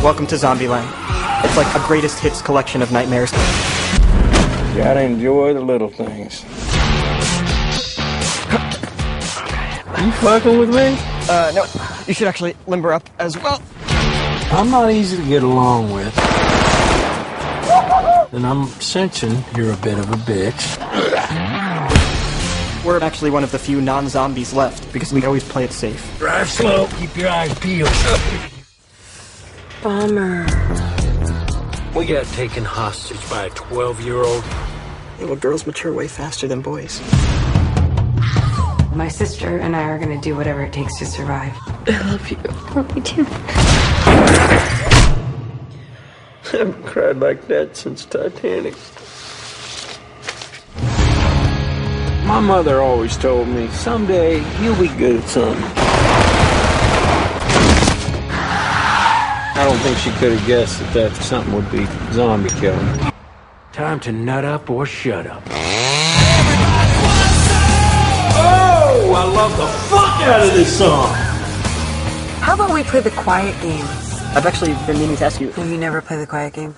Welcome to Zombieland. It's like a greatest hits collection of nightmares. Gotta enjoy the little things. You fucking with me? No, you should actually limber up as well. I'm not easy to get along with. And I'm sensing you're a bit of a bitch. We're actually one of the few non-zombies left, because we always play it safe. Drive slow, keep your eyes peeled. Bummer. We got taken hostage by a 12-year-old. Yeah, well, girls mature way faster than boys. My sister and I are gonna do whatever it takes to survive. I love you. I love you too. I haven't cried like that since Titanic. My mother always told me, someday you'll be good at something. I don't think she could have guessed that something would be zombie killing. Time to nut up or shut up. Oh, I love the fuck out of this song. How about we play the quiet game? I've actually been meaning to ask you. Have you never played the quiet game?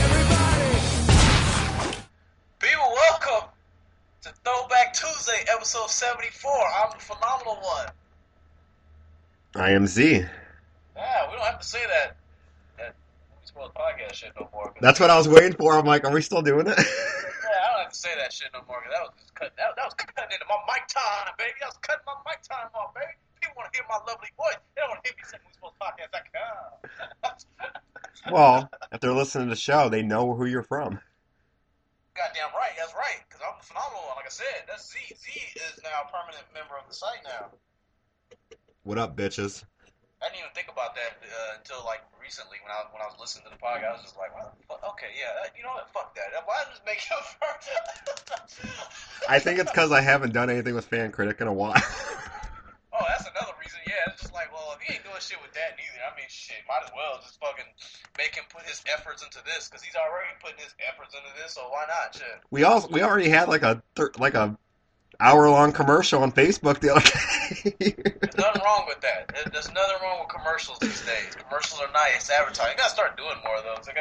People, welcome to Throwback Tuesday, episode 74. I'm the phenomenal one. I am Z. Yeah, we don't have to say that Movie Spoilers podcast shit no more. That's what I was waiting for. I'm like, are we still doing it? Yeah, I don't have to say that shit no more, because that was just cutting. That was cutting into my mic time, baby. That was cutting my mic time off, baby. People want to hear my lovely voice. They don't want to hear me saying Movie Spoilers podcast.com. Well, if they're listening to the show, they know who you're from. Goddamn right, that's right. Because I'm the phenomenal one, like I said. That's Z. Z is now a permanent member of the site now. What up, bitches? I didn't even think about that until like recently when I was listening to the podcast. I was just like, well, okay, yeah, you know what? Fuck that. Why just make up for? I think it's because I haven't done anything with Fan Critic in a while. Oh, that's another reason. Yeah, it's just like, well, if he ain't doing shit with that neither, I mean, shit, might as well just fucking make him put his efforts into this, because he's already putting his efforts into this, so why not? Shit. We already had like a hour-long commercial on Facebook the other day. There's nothing wrong with that. There's nothing wrong with commercials these days. Commercials are nice. Advertising. You gotta start doing more of those.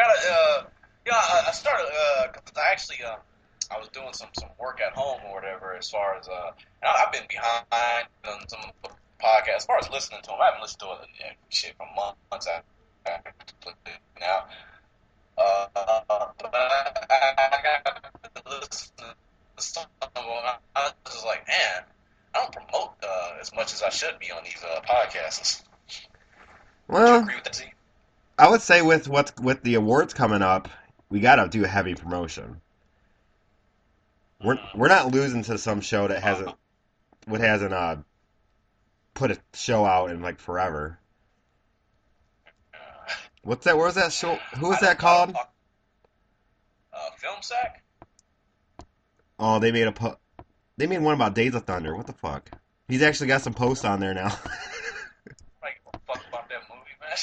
I started, because I actually, I was doing some work at home or whatever, as far as, I've been behind on some podcasts. As far as listening to them, I haven't listened to it shit for months. I put it out. But I got to listen to some of them. I was just like, man, I don't promote as much as I should be on these podcasts. Well, Do you agree with that, Z? I would say with the awards coming up, we gotta do a heavy promotion. We're not losing to some show that hasn't put a show out in like forever. What's that? Where's that show? Who is that called? Film Sack. Oh, they made one about Days of Thunder. What the fuck? He's actually got some posts on there now. Nobody give a fuck about that movie, man.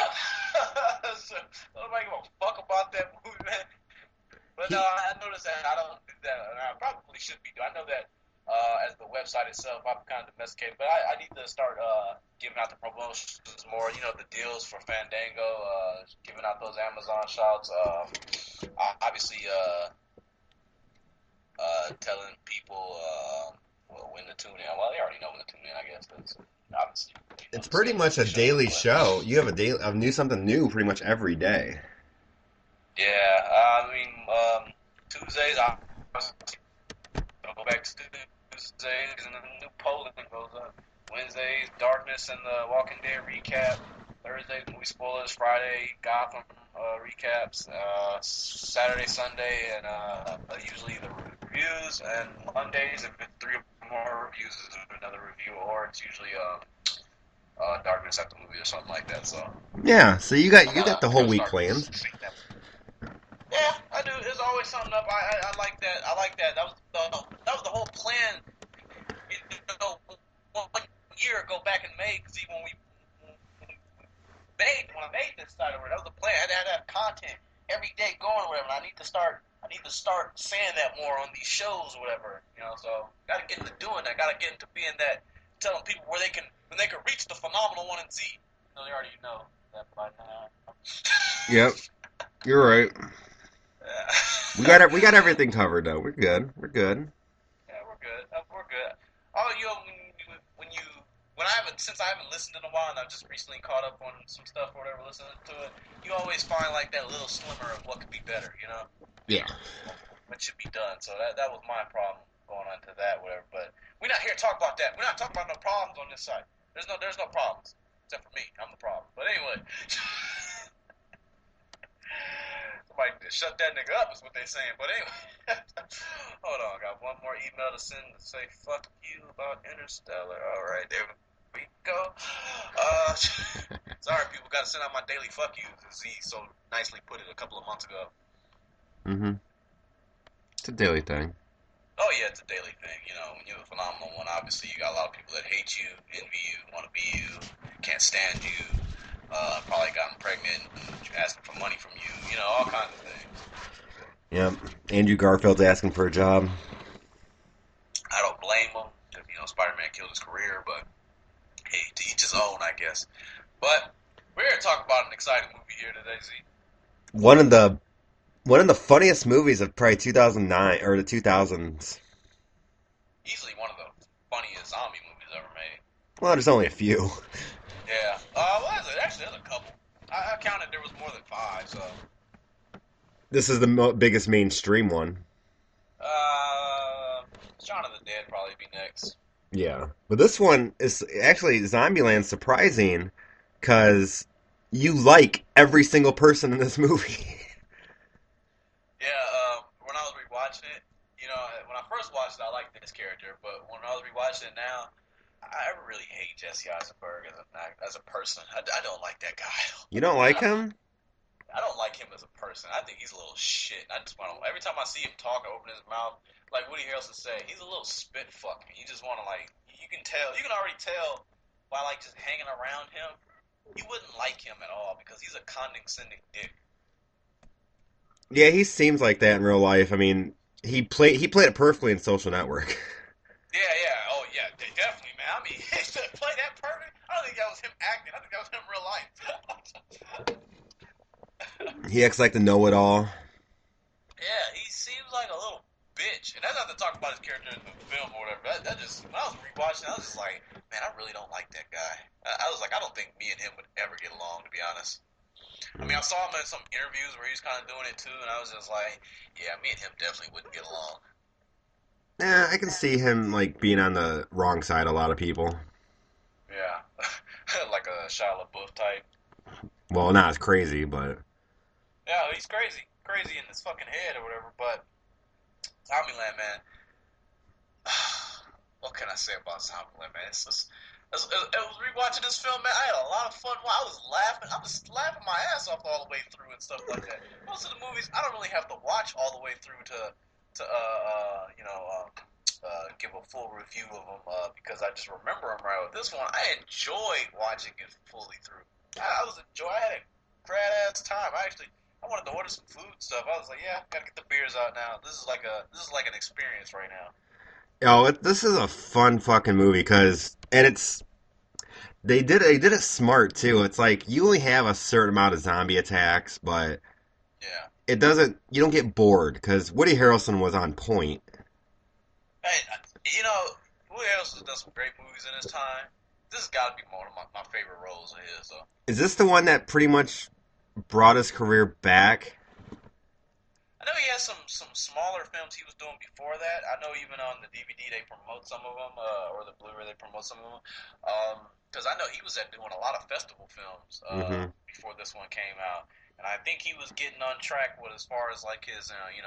Nobody give a fuck about that movie, man. But no, I noticed that I don't do that, and I probably should be. I know that as the website itself, I'm kind of domesticated, but I need to start giving out the promotions more. You know, the deals for Fandango, giving out those Amazon shouts. Obviously, telling people when to tune in. Well, they already know when to tune in, I guess. Obviously, It's pretty much a daily show. You have something new pretty much every day. Yeah, I mean, Tuesdays, I'll go back to Tuesdays, and then new polling goes up. Wednesdays, Darkness and the Walking Dead recap. Thursdays, Movie Spoilers. Friday, Gotham recaps. Saturday, Sunday, and usually the reviews. And Mondays, if it's 3 or more reviews, is another review, or it's usually Darkness at the movie or something like that. So Yeah, so you got the whole week planned. Yeah, I do. There's always something up. I like that. I like that. That was the whole plan. You know, 1 year ago, back in May, because even when I made this site over, that was the plan. I had to have content every day going or whatever. And I need to start saying that more on these shows or whatever. You know, so gotta get into doing that. Gotta get into being that, telling people when they can reach the phenomenal one in Z. You know, they already know. that by now. Yep, you're right. Yeah. We got everything covered though. We're good. We're good. Yeah, we're good. We're good. Oh, when I haven't since I haven't listened in a while, and I've just recently caught up on some stuff or whatever, listening to it. You always find like that little slimmer of what could be better, you know? Yeah. What should be done. So that was my problem going on to that, whatever. But we're not here to talk about that. We're not talking about no problems on this side. There's no problems except for me. I'm the problem. But anyway. Somebody shut that nigga up is what they're saying. But anyway, hold on. I got one more email to send to say fuck you about Interstellar. All right, there we go. Sorry, people. Got to send out my daily fuck you, as he so nicely put it a couple of months ago. Mm-hmm. It's a daily thing. Oh yeah, it's a daily thing. You know, when you're a phenomenal one, obviously you got a lot of people that hate you, envy you, want to be you, can't stand you. Probably gotten pregnant, asking for money from you. You know, all kinds of things. Yep. Andrew Garfield's asking for a job. I don't blame him because Spider-Man killed his career, but hey, to each his own, I guess. But we're here to talk about an exciting movie here today, Z. One of the funniest movies of probably 2009 or the 2000s. Easily one of the funniest zombie movies ever made. Well, there's only a few. Yeah. What is it? Actually, there's a couple. I counted there was more than 5, so. This is the biggest mainstream one. Shaun of the Dead probably be next. Yeah. But this one is actually Zombieland surprising because you like every single person in this movie. Yeah, when I was rewatching it, when I first watched it, I liked this character, but when I was rewatching it now, I really hate Jesse Eisenberg as a person. I don't like that guy. You don't like him? I don't like him as a person. I think he's a little shit. I just want to. Every time I see him talk or open his mouth, like Woody Harrelson say, he's a little spit fuck. You just want to you can tell. You can already tell by just hanging around him. You wouldn't like him at all because he's a condescending dick. Yeah, he seems like that in real life. I mean, he played it perfectly in Social Network. Yeah. Oh, yeah, definitely, man. I mean, he played that perfect. I don't think that was him acting. I think that was him in real life. He acts like the know-it-all. Yeah, he seems like a little bitch. And that's not to talk about his character in the film or whatever. That just, when I was rewatching, I was just like, man, I really don't like that guy. I was like, I don't think me and him would ever get along, to be honest. I mean, I saw him in some interviews where he was kind of doing it too, and I was just like, yeah, me and him definitely wouldn't get along. Yeah, I can see him being on the wrong side of a lot of people. Yeah, like a Shia LaBeouf type. Well, not as crazy, but yeah, he's crazy in his fucking head or whatever. But Zombieland, man, what can I say about Zombieland, man? It's just. I was rewatching this film, man. I had a lot of fun. I was laughing my ass off all the way through and stuff like that. Most of the movies, I don't really have to watch all the way through to give a full review of them because I just remember them right. With this one, I enjoyed watching it fully through. I had a grad ass time. I wanted to order some food and stuff. I was like, yeah, gotta get the beers out now. This is like an experience right now. this is a fun fucking movie because, and they did it smart too. It's like you only have a certain amount of zombie attacks, but yeah, you don't get bored because Woody Harrelson was on point. Hey, Woody Harrelson done some great movies in his time. This has got to be one of my favorite roles of his. So. Is this the one that pretty much brought his career back? I know he has some smaller films he was doing before that. I know even on the DVD they promote some of them, or the Blu-ray they promote some of them. Because I know he was doing a lot of festival films before this one came out, and I think he was getting on track with as far as his,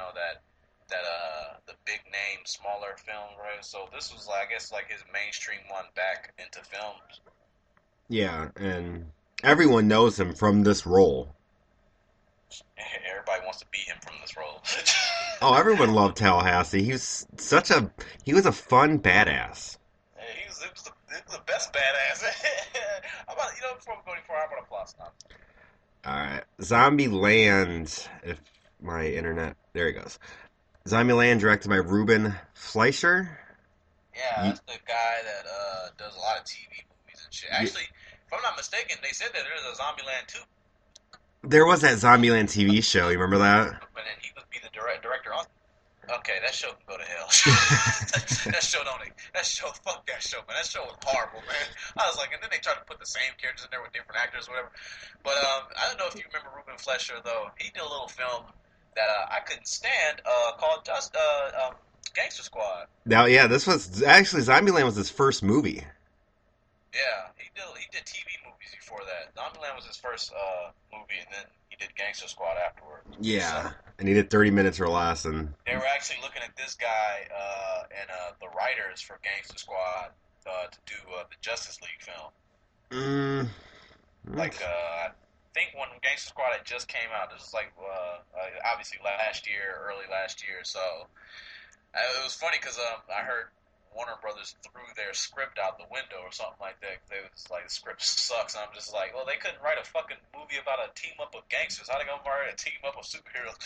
the big name smaller film, right? So this was I guess his mainstream one back into films. Yeah, and everyone knows him from this role. Everybody wants to be him from this role. Oh, everyone loved Tallahassee. He was a fun badass. Yeah, he was the best badass. How about before we go any further, how about a plot synopsis? Alright. Zombieland, if my internet there he goes. Zombieland directed by Ruben Fleischer. Yeah, that's the guy that does a lot of TV movies and shit. Actually, I'm not mistaken, they said that there's a Zombieland 2, There was that Zombieland TV show. You remember that? but then he would be the director on. Okay, that show can go to hell. That show don't. That show, fuck that show, man. That show was horrible, man. I was like, and then they tried to put the same characters in there with different actors, or whatever. But I don't know if you remember Ruben Flesher though. He did a little film that I couldn't stand called Gangster Squad. Now, yeah, this was actually Zombieland was his first movie. Yeah, he did TV movies before that. Zombieland was his first movie, and then he did Gangster Squad afterward. Yeah, So, and he did 30 minutes or less, and they were actually looking at this guy and the writers for Gangster Squad to do the Justice League film. Like, I think when Gangster Squad had just came out, this was like obviously early last year. So it was funny because I heard Warner Brothers threw their script out the window or something like that. They was like, the script sucks, and I'm just like, well, they couldn't write a fucking movie about a team up of gangsters. How they gonna write a team up of superheroes?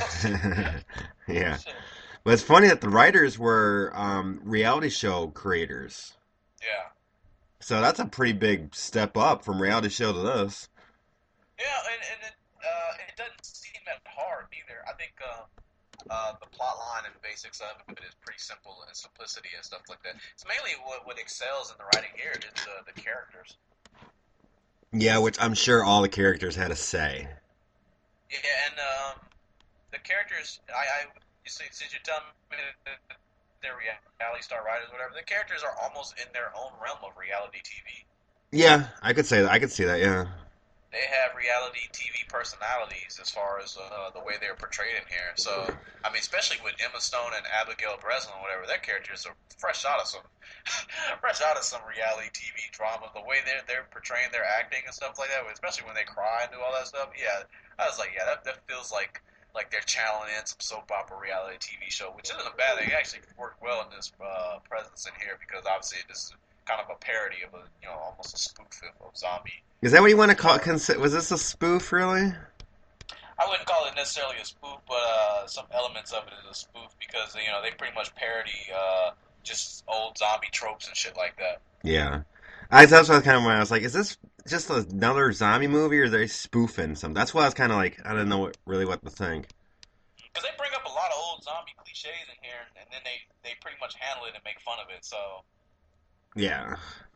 yeah. Shit. But it's funny that the writers were reality show creators. Yeah. So that's a pretty big step up from reality show to this. Yeah, and it doesn't seem that hard either. I think the plot line and basics of it is pretty simple and simplicity and stuff like that. It's mainly what excels in the writing here is the characters. Yeah, which I'm sure all the characters had a say. Yeah, and the characters, since you're telling me that they're reality star writers or whatever, the characters are almost in their own realm of reality TV. Yeah, I could say that. I could see that. Yeah. They have reality TV personalities as far as the way they're portrayed in here. So, I mean, especially with Emma Stone and Abigail Breslin, whatever, their characters are fresh out of some reality TV drama. The way they're portraying their acting and stuff like that, especially when they cry and do all that stuff. Yeah, I was like, yeah, that feels like they're channeling in some soap opera reality TV show, which isn't a bad thing. It actually worked well in this presence in here because obviously this is kind of a parody of almost a spoof of zombie. Is that what you want to call it? Was this a spoof, really? I wouldn't call it necessarily a spoof, but some elements of it is a spoof because they pretty much parody just old zombie tropes and shit like that. Yeah, that's what kind of when I was like, is this just another zombie movie, or are they spoofing some? That's why I was kind of like, I don't know really what to think. Because they bring up a lot of old zombie cliches in here, and then they pretty much handle it and make fun of it. So yeah,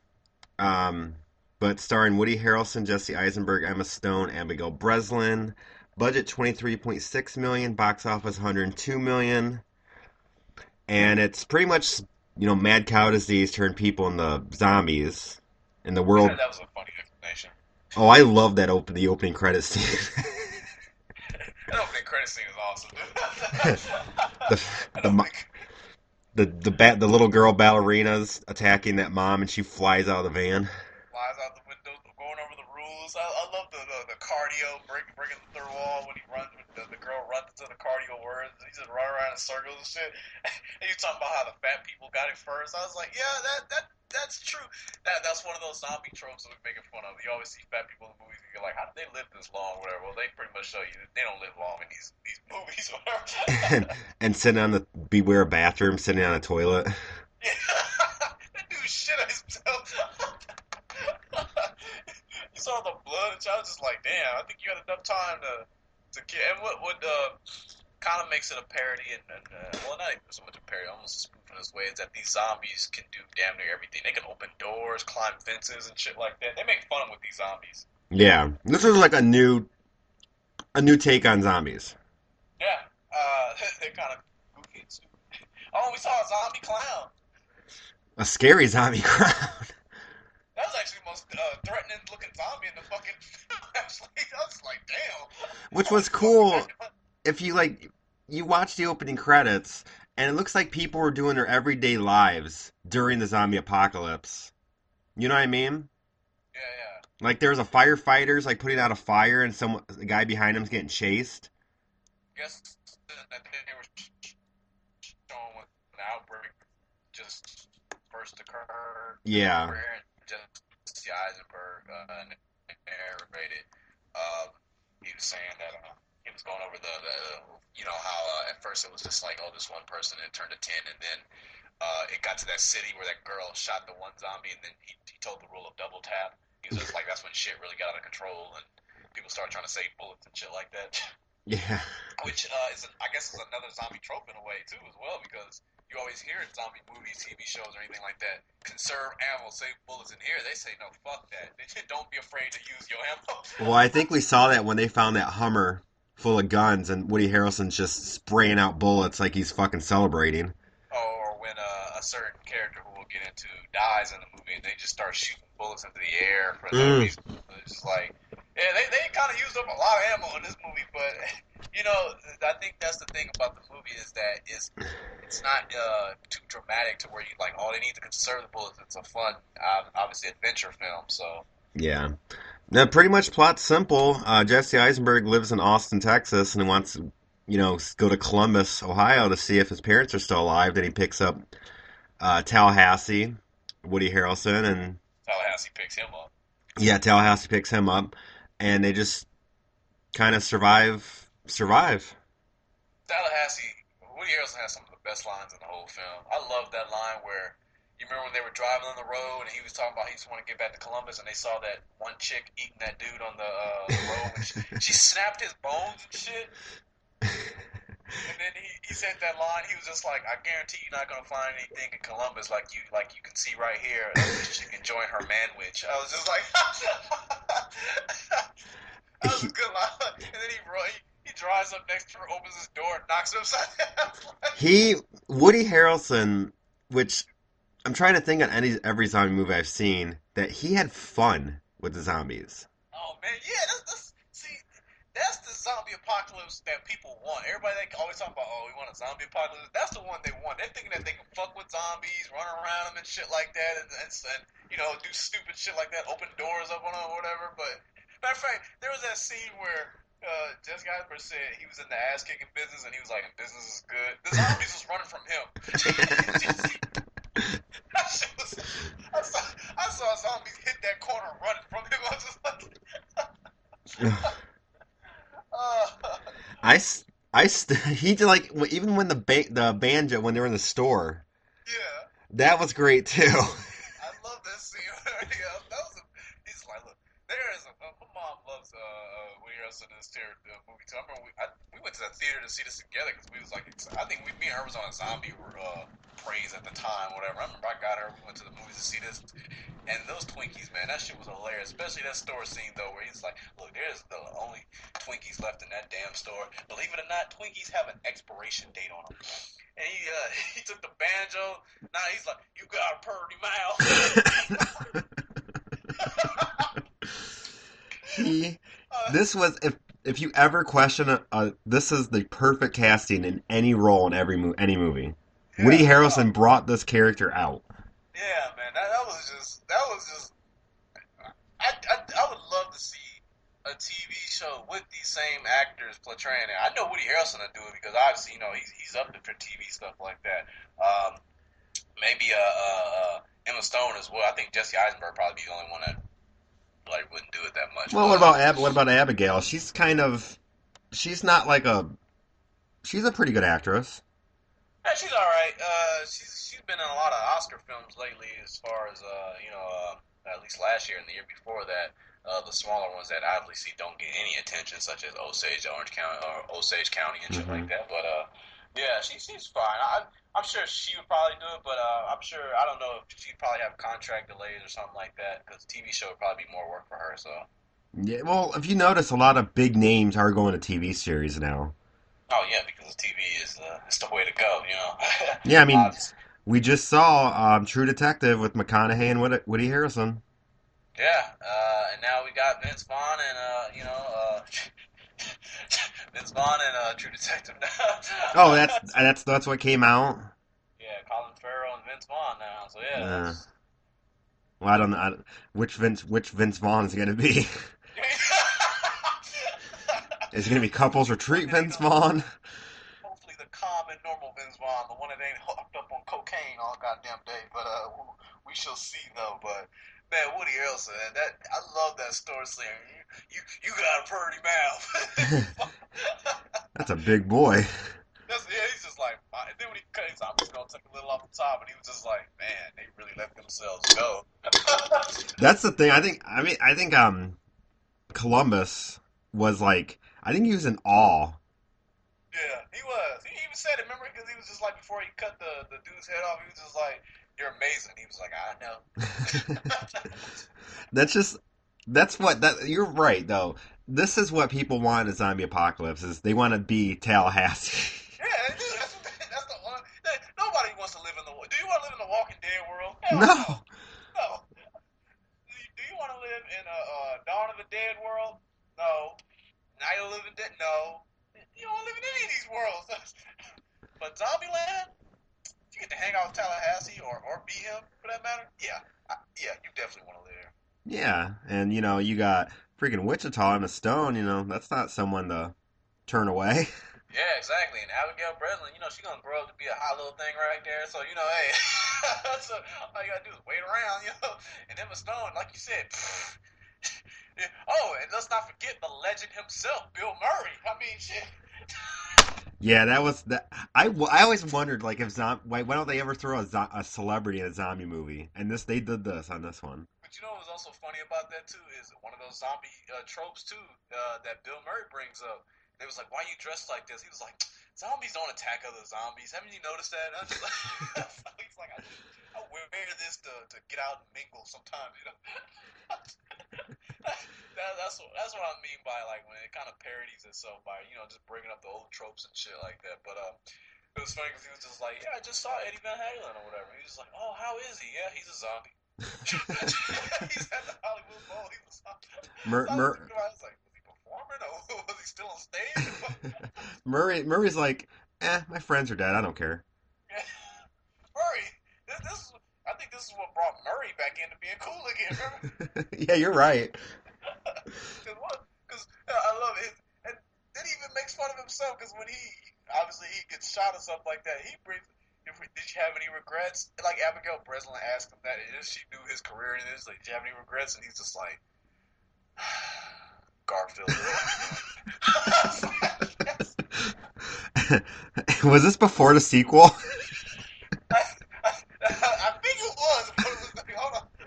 but starring Woody Harrelson, Jesse Eisenberg, Emma Stone, Abigail Breslin. Budget $23.6 million, box office $102 million, and it's pretty much mad cow disease turned people into zombies in the world. that was a funny explanation. Oh, I love that the opening credits scene. That opening credits scene is awesome. the little girl ballerinas attacking that mom, and she flies out of the van. Flies out the window, going over the rules. I love the cardio, breaking the third wall when he runs. The girl runs into the cardio words. He just run around in circles and shit. And you talking about how the fat people got it first. I was like, yeah, that's true. That's one of those zombie tropes that we're making fun of. You always see fat people in movies and you're like, how did they live this long? Whatever. Well, they pretty much show you that they don't live long in these movies. Whatever. and sitting on the beware bathroom, sitting on a toilet. Yeah. That dude shit on himself. You saw the blood, and I was just like, damn, I think you had enough time to get. And what kind of makes it a parody, and well, not even so much a parody, almost a spoof in this way, is that these zombies can do damn near everything. They can open doors, climb fences, and shit like that. They make fun with these zombies. Yeah, this is like a new take on zombies. Yeah, they're kind of goofy and stupid. Oh, we saw a zombie clown. A scary zombie clown. That was actually the most threatening looking zombie in the fucking film, actually. I was like, damn. Which was cool. If you watch the opening credits, and it looks like people were doing their everyday lives during the zombie apocalypse. You know what I mean? Yeah. Like there was a firefighters putting out a fire, and the guy behind him's getting chased. I guess they were showing when the outbreak just first occurred. Yeah. Jesse Eisenberg narrated. He was saying that he was going over the how at first it was just like, oh, this one person, and it turned to 10, and then it got to that city where that girl shot the one zombie, and then he told the rule of double tap. He was just like, that's when shit really got out of control and people started trying to save bullets and shit like that. Yeah. Which I guess is another zombie trope in a way too, as well, because you always hear in zombie movies, TV shows, or anything like that, conserve ammo, save bullets. In here, they say no, fuck that. Don't be afraid to use your ammo. Well, I think we saw that when they found that Hummer full of guns, and Woody Harrelson's just spraying out bullets like he's fucking celebrating. Or when a certain character who we'll get into dies in the movie, and they just start shooting bullets into the air for no reason. It's just like, yeah, they kind of used up a lot of ammo in this movie, but you know, I think that's the thing about the movie is that it's not too dramatic to where you like, oh, they need to conserve the bullets. It's a fun, obviously adventure film. So yeah, now pretty much plot's simple. Jesse Eisenberg lives in Austin, Texas, and he wants to, you know, go to Columbus, Ohio, to see if his parents are still alive. Then he picks up Tallahassee, Woody Harrelson, and Tallahassee picks him up. Yeah, Tallahassee picks him up, and they just kind of survive. Tallahassee, Woody Harrelson has some of the best lines in the whole film. I love that line where, you remember when they were driving on the road and he was talking about he just want to get back to Columbus, and they saw that one chick eating that dude on the road, and she snapped his bones and shit. And then he said that line. He was just like, "I guarantee you're not gonna find anything in Columbus like you can see right here." And this chick enjoying her manwich. I was just like, that was a good line. And then he drives up next to her, opens his door, and knocks her upside down. Woody Harrelson, which I'm trying to think on every zombie movie I've seen, that he had fun with the zombies. Oh man, yeah, that's the zombie apocalypse that people want. Everybody, they always talk about, oh, we want a zombie apocalypse. That's the one they want. They're thinking that they can fuck with zombies, run around them and shit like that, and you know, do stupid shit like that, open doors up on them or whatever. But matter of fact, there was that scene where Jesse Eisenberg said he was in the ass kicking business, and he was like, business is good. The zombies was running from him. I saw zombies hit that corner running from him. I was just like. He did, like, even when the banjo, when they were in the store. Yeah. That was great too. I love that scene. He's like, look, my mom loves Woody Harrelson in this movie too. I remember we went to the theater to see this together because we was like, I think me and her was on a zombie craze at the time, whatever. I remember I got her, we went to the movies to see this, and those Twinkies, man, that shit was hilarious. Especially that store scene though, where he's like, look, there's the only Twinkies left in that damn store. Believe it or not, Twinkies have an expiration date on them. And he took the banjo. Now he's like, you got a pretty mouth. This was, if you ever question this is the perfect casting in any role in any movie. Yeah, Woody Harrelson brought this character out. Yeah, man, that was just. I would love to see a TV show with these same actors portraying it. I know Woody Harrelson will do it because obviously, you know, he's up there for TV stuff like that. Maybe Emma Stone as well. I think Jesse Eisenberg probably be the only one that like wouldn't do it that much. Well, what about Abigail? She's not like she's a pretty good actress. Yeah, she's all right. She's been in a lot of Oscar films lately, as far as at least last year and the year before that. The smaller ones that obviously don't get any attention, such as Osage County and shit like that. But yeah, she's fine. I'm sure she would probably do it, but I'm sure, I don't know if she'd probably have contract delays or something like that, because TV show would probably be more work for her. So yeah, well, if you notice, a lot of big names are going to TV series now. Oh yeah, because TV is the way to go, you know. Yeah, I mean, we just saw True Detective with McConaughey and Woody Harrelson. Yeah, and now we got Vince Vaughn and Vince Vaughn and True Detective now. Oh, that's what came out. Yeah, Colin Farrell and Vince Vaughn now. So yeah. Well, I don't know which Vince Vaughn is it going to be. Is it going to be Couples Retreat Vince Vaughn? Hopefully the calm and normal Vince Vaughn, the one that ain't hooked up on cocaine all goddamn day. But we shall see though. But man, Woody Harrelson, I love that story slang. You got a pretty mouth. That's a big boy. He's just like, and then when he cut, he's like, I'm just gonna take a little off the top, and he was just like, man, they really let themselves go. That's the thing. I think Columbus was like, I think he was in awe. Yeah, he was. He even said it. Remember, because he was just like before he cut the dude's head off, he was just like, "You're amazing." He was like, "I know." That's what that you're right though. This is what people want in a zombie apocalypse is they want to be Tallahassee. Yeah, that's the one. Nobody wants to live in the. Do you want to live in the Walking Dead world? Hell no. No. No. Do you want to live in a Dawn of the Dead world? No. Night of the Living Dead? No. You don't want to live in any of these worlds. But Zombieland, if you get to hang out with Tallahassee or be him for that matter, yeah, you definitely want to live there. Yeah, and you got freaking Wichita and a Stone. That's not someone to turn away. Yeah, exactly. And Abigail Breslin, she's gonna grow up to be a hot little thing right there. So hey, so all you gotta do is wait around, And Emma Stone, like you said. Oh, and let's not forget the legend himself, Bill Murray. I mean, shit. Yeah, that was that. I always wondered like if why don't they ever throw a celebrity in a zombie movie? And they did this on this one. But what was also funny about that too is one of those zombie tropes too that Bill Murray brings up. It was like, why are you dressed like this? He was like, zombies don't attack other zombies. Haven't you noticed that? I'm just like, he's like, I wear this to get out and mingle sometimes, that's what I mean by like when it kind of parodies itself by just bringing up the old tropes and shit like that. But it was funny because he was just like, yeah, I just saw Eddie Van Halen or whatever. He was like, oh, how is he? Yeah, he's a zombie. He's at the Hollywood Bowl. He was I was like, was he performing or was he still on stage? Murray's like, my friends are dead. I don't care. Murray, I think this is what brought Murray back into being cool again. Remember? Yeah, you're right. Because I love it, and then he even makes fun of himself because when he gets shot or something like that, he brings. Did you have any regrets? Like Abigail Breslin asked him that, and she knew his career, and it's like, did you have any regrets? And he's just like, Garfield. Was this before the sequel? I think it was. Hold on.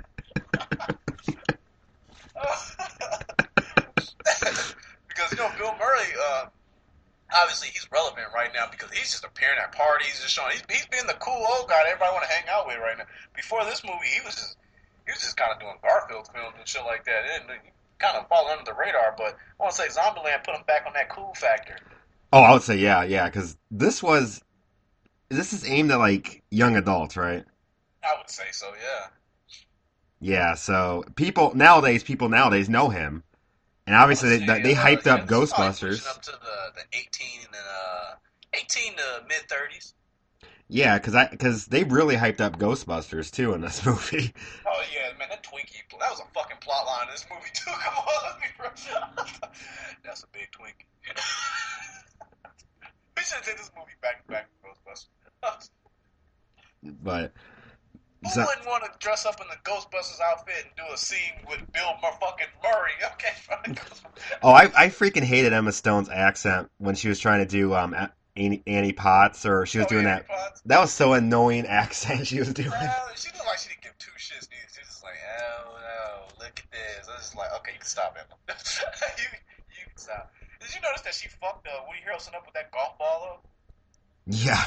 Because Bill Murray, obviously he's relevant right now because he's just appearing at parties, just showing he's being the cool old guy that everybody want to hang out with right now. Before this movie, he was just kind of doing Garfield films and shit like that, and he kind of fall under the radar. But I want to say Zombieland put him back on that cool factor. Oh, I would say yeah, because this is aimed at like young adults, right? I would say so, yeah. Yeah, so people nowadays know him, and obviously they hyped up Ghostbusters. Up to the 18 to mid 30s. Yeah, because they really hyped up Ghostbusters too in this movie. Oh yeah, man, that was a fucking plot line in this movie too. Come on, let's be real. That's a big Twinkie. We should take this movie back to back with Ghostbusters. But who wouldn't want to dress up in the Ghostbusters outfit and do a scene with Bill fucking Murray? Okay, fine. Oh, I freaking hated Emma Stone's accent when she was trying to do Annie Potts, or she was doing that. Potts. That was so annoying accent she was doing. She looked like she didn't give two shits. She was just like, oh no, look at this. I was just like, okay, you can stop, Emma. you can stop. Did you notice that she fucked Woody Harrelson up with that golf ball though? Yeah.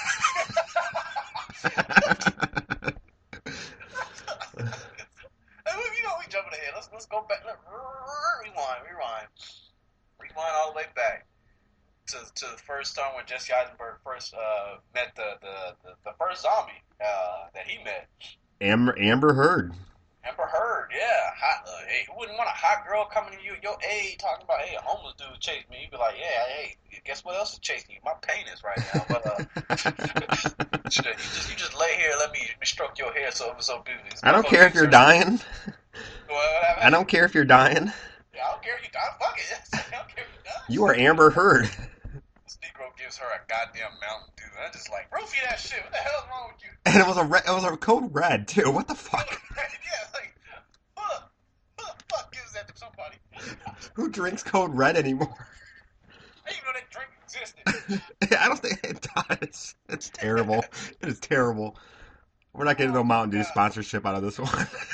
We jumping ahead. Let's go back. Rewind all the way back to the first time when Jesse Eisenberg first met the first zombie that he met. Amber Heard. Amber Heard, yeah. Hey, who wouldn't want a hot girl coming to your aid talking about, hey, a homeless dude chased me? You'd be like, yeah, hey, guess what else is chasing you? My penis right now. But you just lay here and let me stroke your hair so beautifully. I don't care if you're dying. I don't care if you're dying. Yeah, I don't care if you're dying. Fuck it. I don't care if you're dying. You are Amber Heard. This Negro gives her a goddamn Mountain Dew. I'm just like, roofie that shit. What the hell is wrong with you? And it was a code red too. What the fuck? Yeah, like, who the fuck gives that to somebody? Who drinks code red anymore? I didn't know that drink existed. I don't think it does. It's terrible. It is terrible. We're not getting no Mountain Dew sponsorship out of this one. They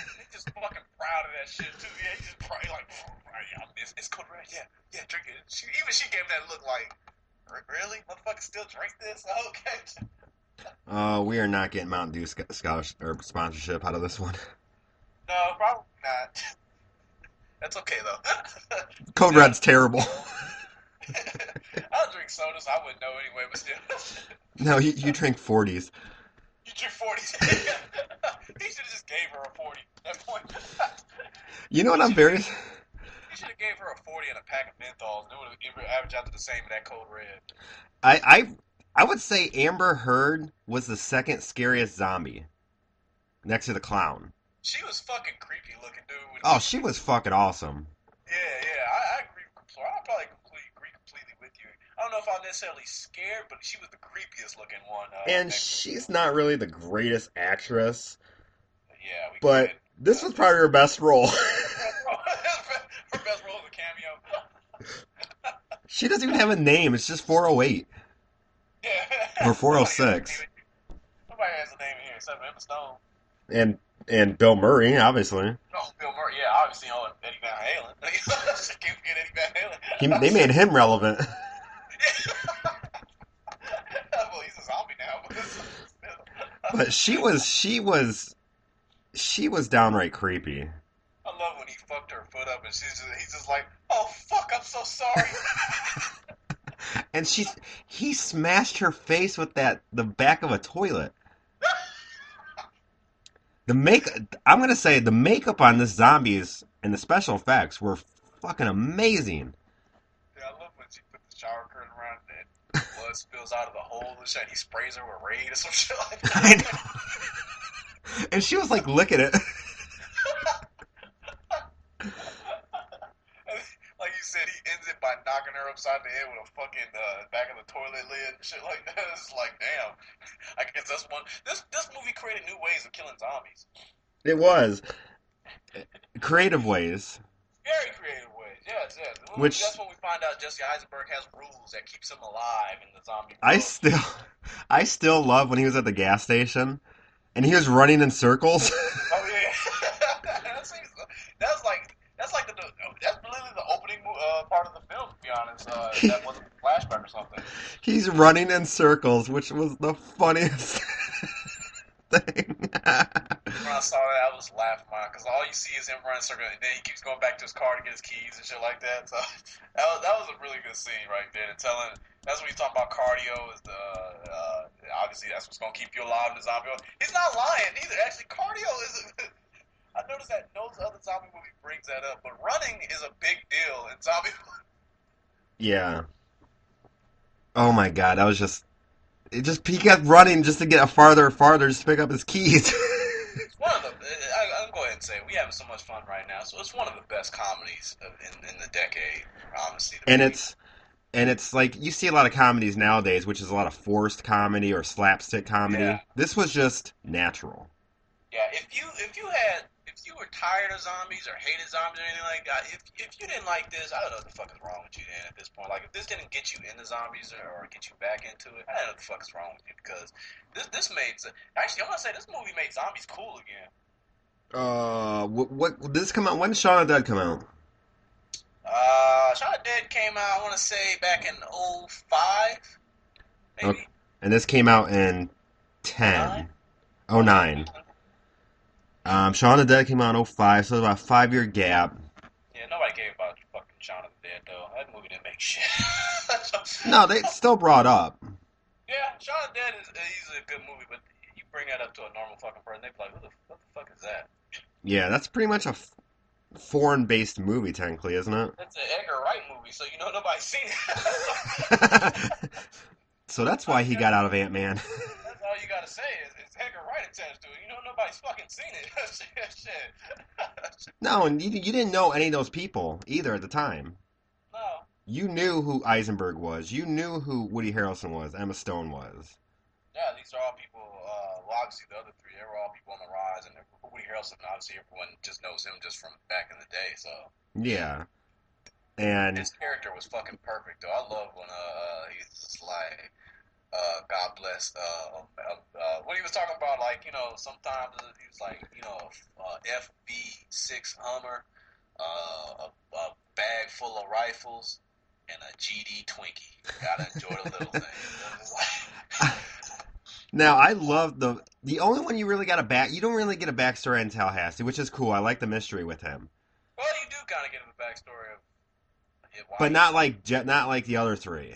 just fucking proud of that shit too. Yeah, he's just probably like, yeah, it's Code Red. Yeah, drink it. She gave that look like, really, motherfucker, still drink this? Okay. We are not getting Mountain Dew scholarship or sponsorship out of this one. No, probably not. That's okay though. Code Red's terrible. I don't drink sodas. I wouldn't know anyway, but still. No, you drink 40s. You drink 40s. He should have just gave her a 40 at that point. You know what I'm very... You should have gave her a 40 and a pack of menthols. It would have averaged out to the same in that Code Red. I would say Amber Heard was the second scariest zombie. Next to the clown. She was fucking creepy looking, dude. Oh, she was fucking awesome. Yeah, I agree. I probably agree completely with you. I don't know if I'm necessarily scared, but she was the creepiest looking one. And she's not really the greatest actress. Yeah, but this was probably her best role. Her best role is a cameo. She doesn't even have a name. It's just 408. Yeah. Or 406. Nobody has a name here except Emma Stone. And Bill Murray, obviously. Oh, Bill Murray, yeah, obviously, Eddie Van Halen. She can't forget Eddie Van Halen. They made him relevant. Well, he's a zombie now. But she was downright creepy. I love when he fucked her foot up and he's just like, oh fuck, I'm so sorry. And he smashed her face with the back of a toilet. I'm gonna say the makeup on this zombies and the special effects were fucking amazing. Yeah, I love when she put the shower curtain around and blood spills out of the hole and shit. He sprays her with Raid or some shit like that. I know. And she was like licking it. Like you said, he ends it by knocking her upside the head with a fucking back of the toilet lid and shit like that. It's like, damn. I guess that's one. This movie created new ways of killing zombies. It was creative ways. Very creative ways. Yes. That's when we find out Jesse Eisenberg has rules that keeps him alive in the zombie world. I still love when he was at the gas station and he was running in circles. Oh yeah. That's literally the opening part of the film, to be honest. That wasn't a flashback or something. He's running in circles, which was the funniest thing. When I saw that, I was laughing, because all you see is him running in circles, and then he keeps going back to his car to get his keys and shit like that. So that was a really good scene right there. And that's when he's talking about cardio. Is obviously that's what's gonna keep you alive in the zombie world. He's not lying either. Actually, cardio is. I noticed that no other zombie movie brings that up, but running is a big deal in zombie. Yeah. Oh my god, that was he kept running just to get farther and farther just to pick up his keys. It's one of the. I'll go ahead and say we having so much fun right now, so it's one of the best comedies in the decade, honestly. And it's like you see a lot of comedies nowadays, which is a lot of forced comedy or slapstick comedy. Yeah. This was just natural. Yeah, if you were tired of zombies or hated zombies or anything like that, if you didn't like this, I don't know what the fuck is wrong with you then at this point. Like, if this didn't get you into zombies or get you back into it, I don't know what the fuck is wrong with you, because this made... Actually, I want to say this movie made zombies cool again. What did this come out? When did Shaun of the Dead come out? Shaun of the Dead came out, I want to say, back in 05, maybe? Okay. And this came out in 09. Shaun of the Dead came out in 05, so it was about a 5-year gap. Yeah, nobody gave about fucking Shaun of the Dead, though. That movie didn't make shit. No, they still brought up. Yeah, Shaun of the Dead is a good movie, but you bring that up to a normal fucking person, they'd be like, what the fuck is that? Yeah, that's pretty much a foreign-based movie, technically, isn't it? It's an Edgar Wright movie, so you know nobody's seen it. So that's why he got out of Ant-Man. That's all you gotta say is Edgar Wright attached to it. You know nobody's fucking seen it. Shit. No, and you didn't know any of those people either at the time. No. You knew who Eisenberg was. You knew who Woody Harrelson was. Emma Stone was. Yeah, these are all people. Well, obviously the other three, they were all people on the rise, and Woody Harrelson, obviously everyone just knows him just from back in the day. So yeah, and his character was fucking perfect, though. I love when he's just like, God bless. What he was talking about, like, sometimes he was like, FB6 Hummer, a bag full of rifles, and a GD Twinkie. Gotta enjoy the little things. Now, I love the only one you really got you don't really get a backstory on Tallahassee, which is cool. I like the mystery with him. Well, you do kind of get the backstory of why, but not like the other three.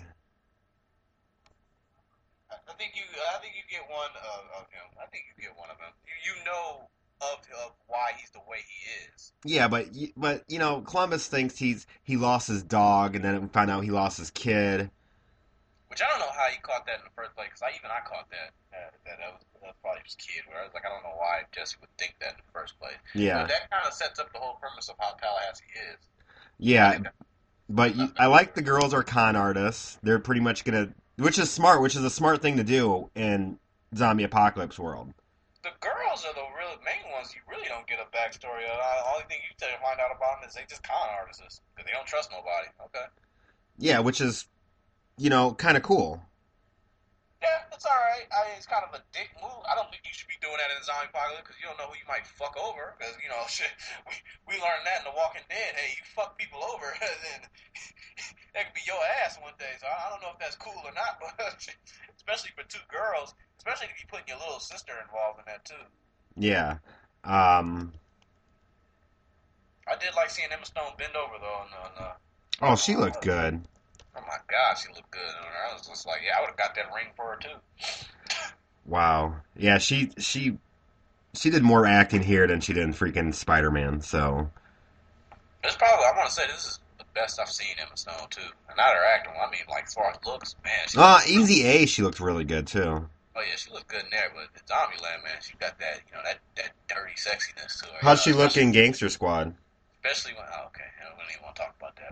I think you get one of him. I think you get one of him. You know of why he's the way he is. Yeah, but Columbus thinks he lost his dog, and then we find out he lost his kid. Which I don't know how he caught that in the first place, because I caught that was probably his kid. Where I was like, I don't know why Jesse would think that in the first place. Yeah. But that kind of sets up the whole premise of how Tallahassee is. Yeah, but I like the girls are con artists. They're pretty much gonna, which is a smart thing to do in zombie apocalypse world. The girls are the real main ones. You really don't get a backstory. The only thing you find out about them is they just con artists because they don't trust nobody. Okay. Yeah, which is, kind of cool. Yeah, it's all right. It's kind of a dick move. I don't think you should be doing that in a zombie apocalypse because you don't know who you might fuck over. Because shit, we learned that in The Walking Dead. Hey, you fuck people over, then that could be your ass one day. So I don't know if that's cool or not, but especially for two girls, especially if you putting your little sister involved in that too. Yeah. I did like seeing Emma Stone bend over though. Oh, she looked good. Oh my God, she looked good on her. I was just like, yeah, I would have got that ring for her too. Wow. Yeah, she did more acting here than she did in freaking Spider-Man. So. It's probably, I want to say this is the best I've seen Emma Stone too. And not her acting. I mean, like as far as looks, man. Easy A, she looked really good too. Oh yeah, she looked good in there, but Zombieland, man, she got that, that dirty sexiness to her. How'd she look in Gangster Squad? Especially when, okay, we don't even want to talk about that.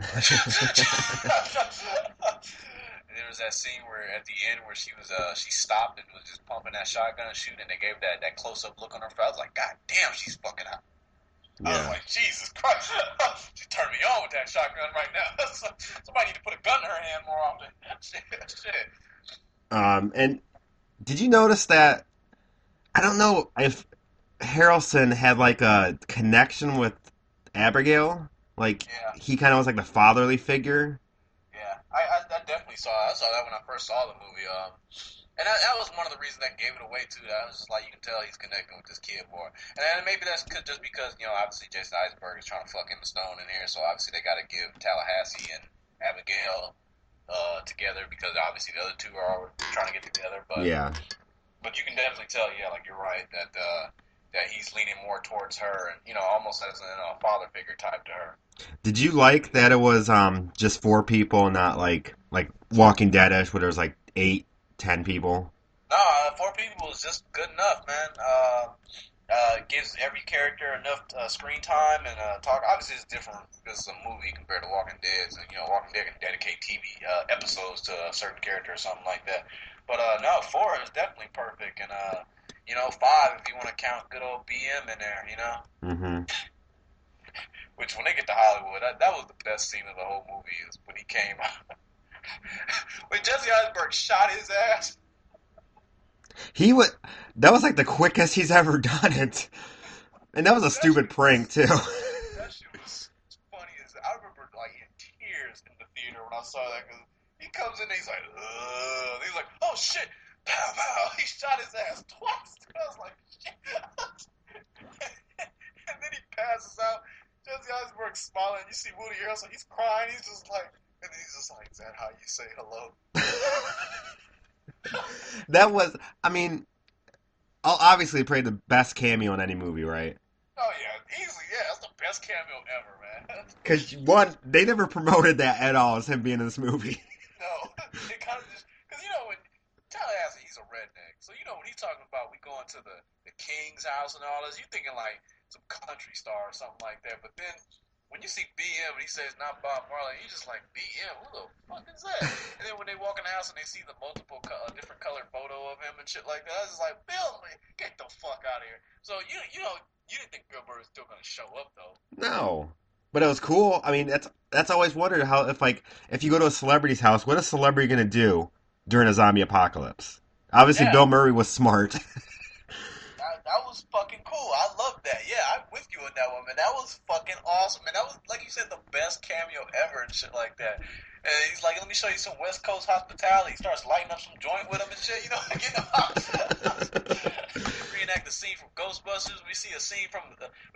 And there was that scene where at the end where she stopped and was just pumping that shotgun and shooting, and they gave that close up look on her face. I was like, God damn, she's fucking out. Yeah. I was like, Jesus Christ, she turned me on with that shotgun right now. Somebody need to put a gun in her hand more often. Shit. And did you notice that? I don't know if Harrelson had like a connection with Abigail. Like, yeah. He kind of was like the fatherly figure. Yeah, I definitely saw that. I saw that when I first saw the movie. And that was one of the reasons that gave it away, too. I was just like, you can tell he's connecting with this kid more. And maybe that's just because, obviously Jason Eisenberg is trying to fuck Emma Stone in here, so obviously they got to give Tallahassee and Abigail together because obviously the other two are trying to get together. But yeah. But you can definitely tell, like you're right, that he's leaning more towards her and, almost as a father figure type to her. Did you like that it was just 4 people, not like Walking Dead-ish, where there's like 8, 10 people? No, 4 people is just good enough, man. Gives every character enough screen time and talk. Obviously, it's different because it's a movie compared to Walking Dead. So, Walking Dead can dedicate TV episodes to a certain character or something like that. But no, 4 is definitely perfect, and 5 if you want to count good old BM in there, Mm-hmm. Which when they get to Hollywood, that was the best scene of the whole movie is when he came out. When Jesse Eisenberg shot his ass. That was like the quickest he's ever done it. And that was a stupid prank, too. That shit was funny as I remember like in tears in the theater when I saw that because he comes in and he's like, ugh. He's like, oh shit, pow pow. He shot his ass twice. I was like, shit. And then he passes out. Jesse Eisenberg smiling. You see Woody Harrelson. He's crying. He's just like, and he's just like, is that how you say hello? That was, I'll obviously play the best cameo in any movie, right? Oh yeah, easily, yeah. That's the best cameo ever, man. Because they never promoted that at all as him being in this movie. No, it kind of just because when Tallahassee, he's a redneck, so when he's talking about we going to the king's house and all this, you thinking like some country star or something like that. But then when you see BM and he says not Bob Marley, you just like BM. Who the fuck is that? And then when they walk in the house and they see the multiple different colored photo of him and shit like that, I was just like, Bill, get the fuck out of here. So you didn't think Bill Burr was still gonna show up though? No. But it was cool. That's always wondered how if you go to a celebrity's house, what is a celebrity gonna do during a zombie apocalypse. Obviously, Yeah. Bill Murray was smart. That was fucking cool. I love that. Yeah, I'm with you on that one, man. That was fucking awesome, man. That was, like you said, the best cameo ever and shit like that. And he's like, let me show you some West Coast hospitality. He starts lighting up some joint with him and shit, you know, reenact the scene from Ghostbusters. We see a scene from,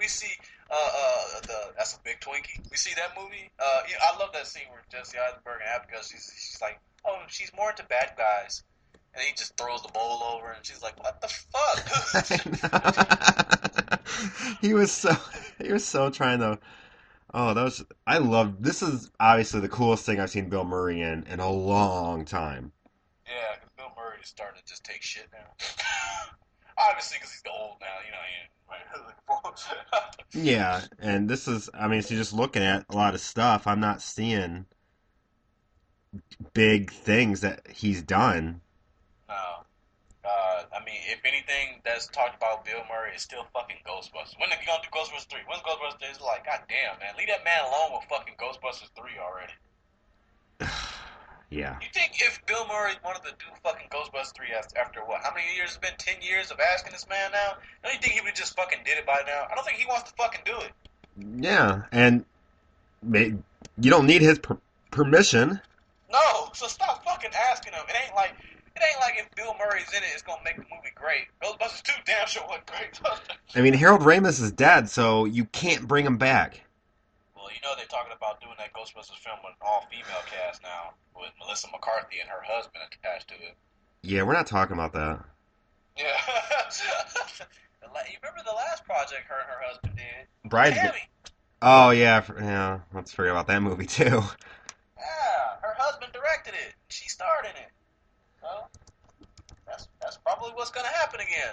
that's a big Twinkie. We see that movie. I love that scene where Jesse Eisenberg and Abigail, she's like, oh, she's more into bad guys. And he just throws the bowl over, and she's like, "What the fuck?" He was so trying to. Oh, I love. This is obviously the coolest thing I've seen Bill Murray in a long time. Yeah, because Bill Murray is starting to just take shit now. Obviously, because he's old now, you know. Yeah, and this is. I mean, so just looking at a lot of stuff, I'm not seeing big things that he's done. No. I mean, if anything that's talked about Bill Murray is still fucking Ghostbusters. When are you gonna do Ghostbusters 3? When's Ghostbusters 3? It's like, god damn, man. Leave that man alone with fucking Ghostbusters 3 already. Yeah. You think if Bill Murray wanted to do fucking Ghostbusters 3 after what? How many years? It's been 10 years of asking this man now? Don't you think he would just fucking did it by now? I don't think he wants to fucking do it. Yeah, and you don't need his permission. No, so stop fucking asking him. It ain't like if Bill Murray's in it, it's gonna make the movie great. Ghostbusters 2 damn sure wasn't great. I mean, Harold Ramis is dead, so you can't bring him back. Well, you know they're talking about doing that Ghostbusters film with an all-female cast now, with Melissa McCarthy and her husband attached to it. Yeah, we're not talking about that. Yeah. You remember the last project her and her husband did? Bridesmaid. Oh, yeah. Let's forget about that movie, too. Yeah, her husband directed it. She starred in it. Well, that's probably what's gonna happen again.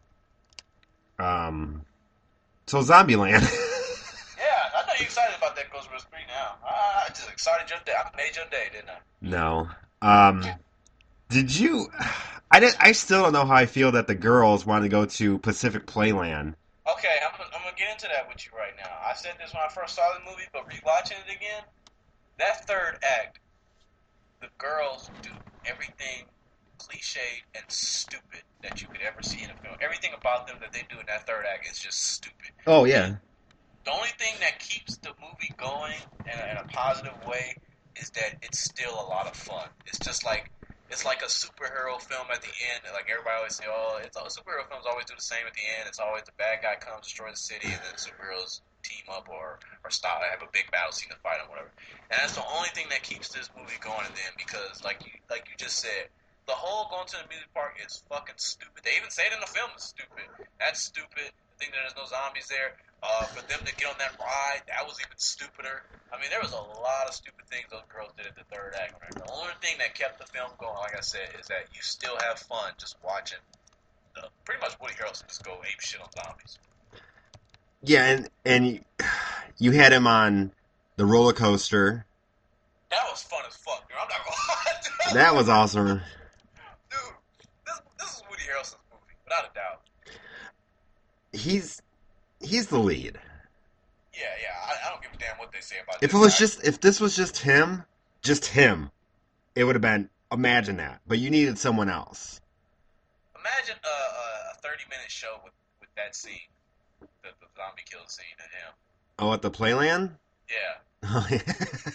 So Zombieland. Yeah, I know you're excited about that Ghostbusters 3 now. I just excited your day. I made your day, didn't I? No. Did you? I still don't know how I feel that the girls want to go to Pacific Playland. Okay, I'm gonna get into that with you right now. I said this when I first saw the movie, but rewatching it again, that third act, the girls do everything cliched and stupid that you could ever see in a film. Everything about them that they do in that third act is just stupid. Oh, yeah. The only thing that keeps the movie going in a positive way is that it's still a lot of fun. It's just like it's like a superhero film at the end. Like everybody always say, oh, superhero films always do the same at the end. It's always the bad guy comes, destroy the city, and then superheroes team up or stop, have a big battle scene to fight or whatever. And that's the only thing that keeps this movie going at the end because, like you just said, the whole going to the music park is fucking stupid. They even say it in the film is stupid. That's stupid. The thing that there's no zombies there. For them to get on that ride, that was even stupider. I mean, there was a lot of stupid things those girls did at the third act. Right? The only thing that kept the film going, like I said, is that you still have fun just watching pretty much Woody Harrelson just go ape shit on zombies. Yeah, and you had him on the roller coaster. That was fun as fuck, dude. I'm not gonna lie. Dude. That was awesome. Dude, this is Woody Harrelson's movie, without a doubt. He's the lead. Yeah. I don't give a damn what they say about If this was just him, it would have been, imagine that. But you needed someone else. Imagine a 30-minute show with that scene, the zombie kill scene and him. Oh, at the Playland? Yeah. Oh, yeah.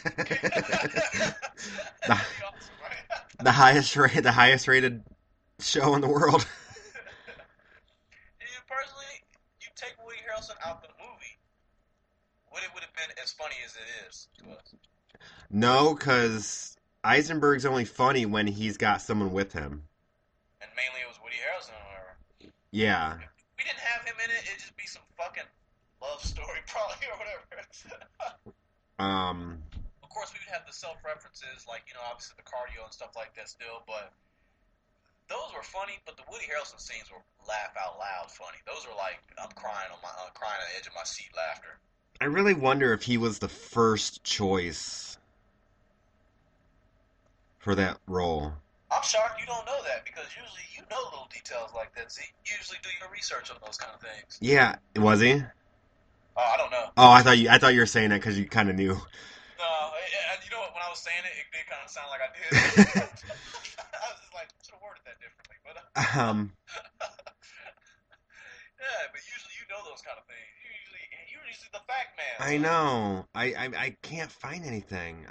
That'd be awesome, right? the highest rated show in the world. Personally, you take Woody Harrelson out the movie, would it have been as funny as it is to us? No, because Eisenberg's only funny when he's got someone with him. And mainly it was Woody Harrelson or whatever. Yeah. If we didn't have him in it, it'd just be some fucking love story probably or whatever. Of course, we would have the self-references, like, you know, obviously the cardio and stuff like that still, but those were funny, but the Woody Harrelson scenes were laugh out loud funny. Those were like, I'm crying on the edge of my seat laughter. I really wonder if he was the first choice for that role. I'm shocked you don't know that, because usually you know little details like that. See, you usually do your research on those kind of things. Yeah, was he? I don't know. Oh, I thought you were saying that because you kind of knew. No, and you know what? When I was saying it, it did kind of sound like I did. I was just like, should have worded that differently. But yeah, but usually you know those kind of things. You're usually the fact man. I know. I can't find anything.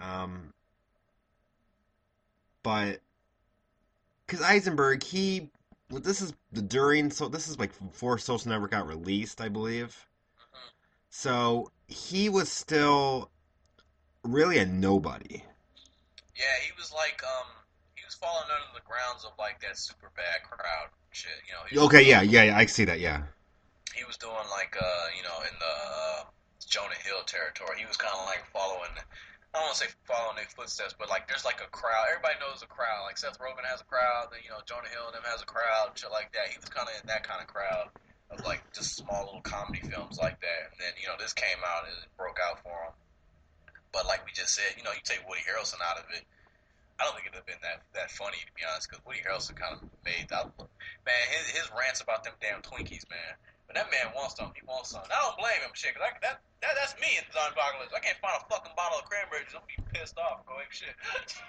But because Eisenberg, this is this is like before Social Network got released, I believe. Mm-hmm. So he was still really a nobody. Yeah, he was like, he was falling under the grounds of like that super bad crowd shit. You know. Okay, yeah, I see that. Yeah. He was doing like, you know, in the Jonah Hill territory. He was kind of like following. I don't want to say following their footsteps, but like there's like a crowd. Everybody knows a crowd. Like Seth Rogen has a crowd. Then, you know, Jonah Hill and them has a crowd. Shit like that. He was kind of in that kind of crowd of like just small little comedy films like that. And then, you know, this came out and it broke out for him. But like we just said, you know, you take Woody Harrelson out of it. I don't think it'd have been that funny, to be honest, because Woody Harrelson kind of made that. Man, his rants about them damn Twinkies, man. When that man wants something, he wants something. I don't blame him, shit, because that's me in the zombie apocalypse. I can't find a fucking bottle of cranberries. I'm be pissed off, go ape shit.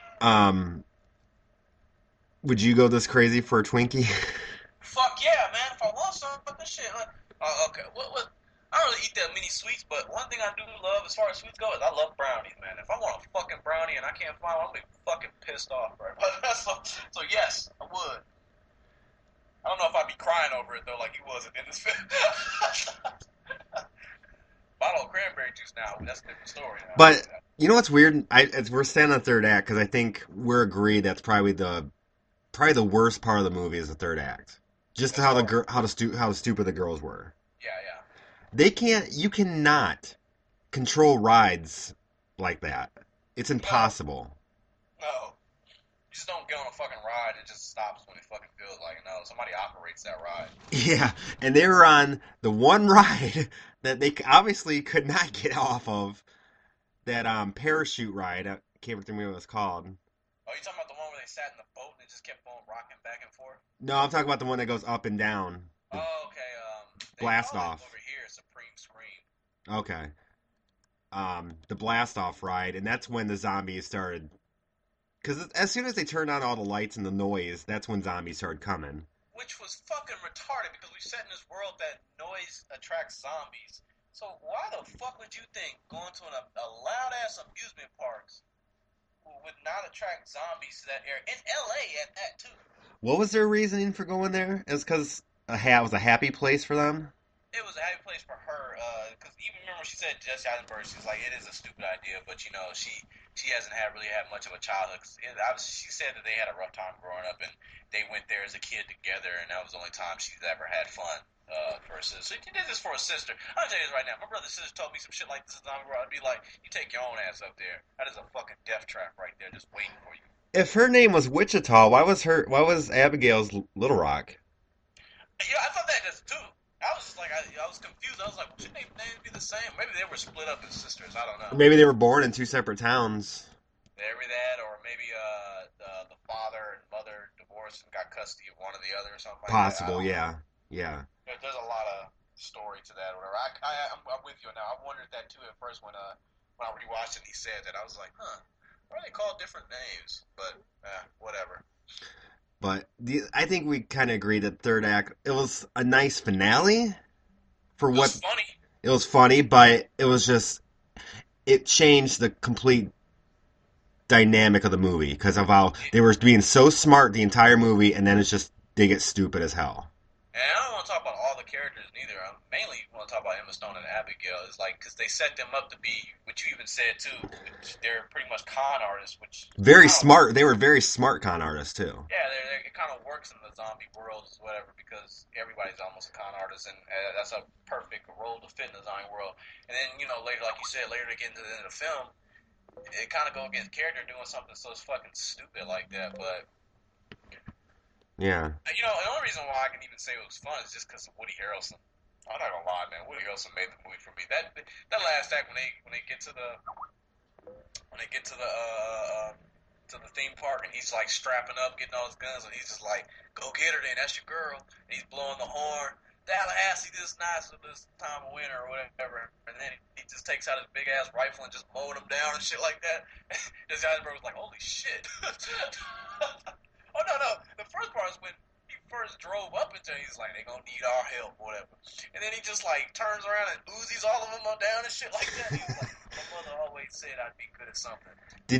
Would you go this crazy for a Twinkie? Fuck yeah, man. If I want something, shit. Okay, what? I don't really eat that many sweets, but one thing I do love as far as sweets go is I love brownies, man. If I want a fucking brownie and I can't find one, I'm gonna be fucking pissed off, right? So yes, I would. I don't know if I'd be crying over it though, like he was in this film. Bottle of cranberry juice now. That's a different story. Now. But you know what's weird? We're staying on third act because I think we're agreed that's probably the worst part of the movie is the third act. Just how stupid the girls were. Yeah. You cannot control rides like that. It's impossible. No. You just don't get on a fucking ride. It just stops when it fucking feels like it. No, somebody operates that ride. Yeah, and they were on the one ride that they obviously could not get off of. That parachute ride. I can't remember what it was called. Oh, you talking about the one where they sat in the boat and it just kept on rocking back and forth? No, I'm talking about the one that goes up and down. Oh, okay. Blast off. Over here, Supreme Scream. Okay. The blast off ride, and that's when the zombies started. Because as soon as they turned on all the lights and the noise, that's when zombies started coming. Which was fucking retarded because we set in this world that noise attracts zombies. So why the fuck would you think going to a loud ass amusement parks would not attract zombies to that area in LA at that too? What was their reasoning for going there? It was because it was a happy place for them. It was a happy place for her, because even remember she said Jesse Eisenberg, she's like, it is a stupid idea, but you know, she hasn't really had much of a childhood. She said that they had a rough time growing up, and they went there as a kid together, and that was the only time she's ever had fun for her sister. So she did this for her sister. I'm gonna tell you this right now, my brother and sister told me some shit like this as I'm growing up. I'd be like, you take your own ass up there. That is a fucking death trap right there, just waiting for you. If her name was Wichita, why was Abigail's Little Rock? You know, I thought that just too. I was just like, I was confused. I was like, shouldn't they names be the same? Maybe they were split up as sisters. I don't know. Maybe they were born in two separate towns. Maybe that, or maybe the father and mother divorced and got custody of one or the other or something like Possible, that. yeah. There's a lot of story to that or whatever. I'm with you now. I wondered that too at first when I rewatched it and he said that. I was like, why are they called different names? But, whatever. But I think we kind of agree that third act, it was a nice finale for what... It was funny. It was funny, but it was just... It changed the complete dynamic of the movie because of how they were being so smart the entire movie, and then it's just, they get stupid as hell. And I don't want to talk about all the characters neither. I mainly want to talk about Emma Stone and Abigail. It's like, because they set them up to be, which you even said too, they're pretty much con artists, which... Very smart. They were very smart con artists too. Yeah, it kind of works in the zombie world or whatever because everybody's almost a con artist, and that's a perfect role to fit in the zombie world. And then, you know, later, like you said, later to get into the end of the film, it kind of go against character doing something so fucking stupid like that, but... Yeah. You know, the only reason why I can even say it was fun is just because of Woody Harrelson. I'm not gonna lie, man. Woody Harrelson made the movie for me. That last act when they get to the theme park and he's like strapping up, getting all his guns, and he's just like, "Go get her, then. That's your girl." And he's blowing the horn. Tallahassee this nice with this time of winter or whatever, and then he just takes out his big ass rifle and just mowing them down and shit like that. Jesse Eisenberg was like, holy shit. Oh no, the first part is when he first drove up into it, he's like, they gonna need our help or whatever, and then he just like turns around and Uzis all of them down and shit like that. He was like, my mother always said I'd be good at something.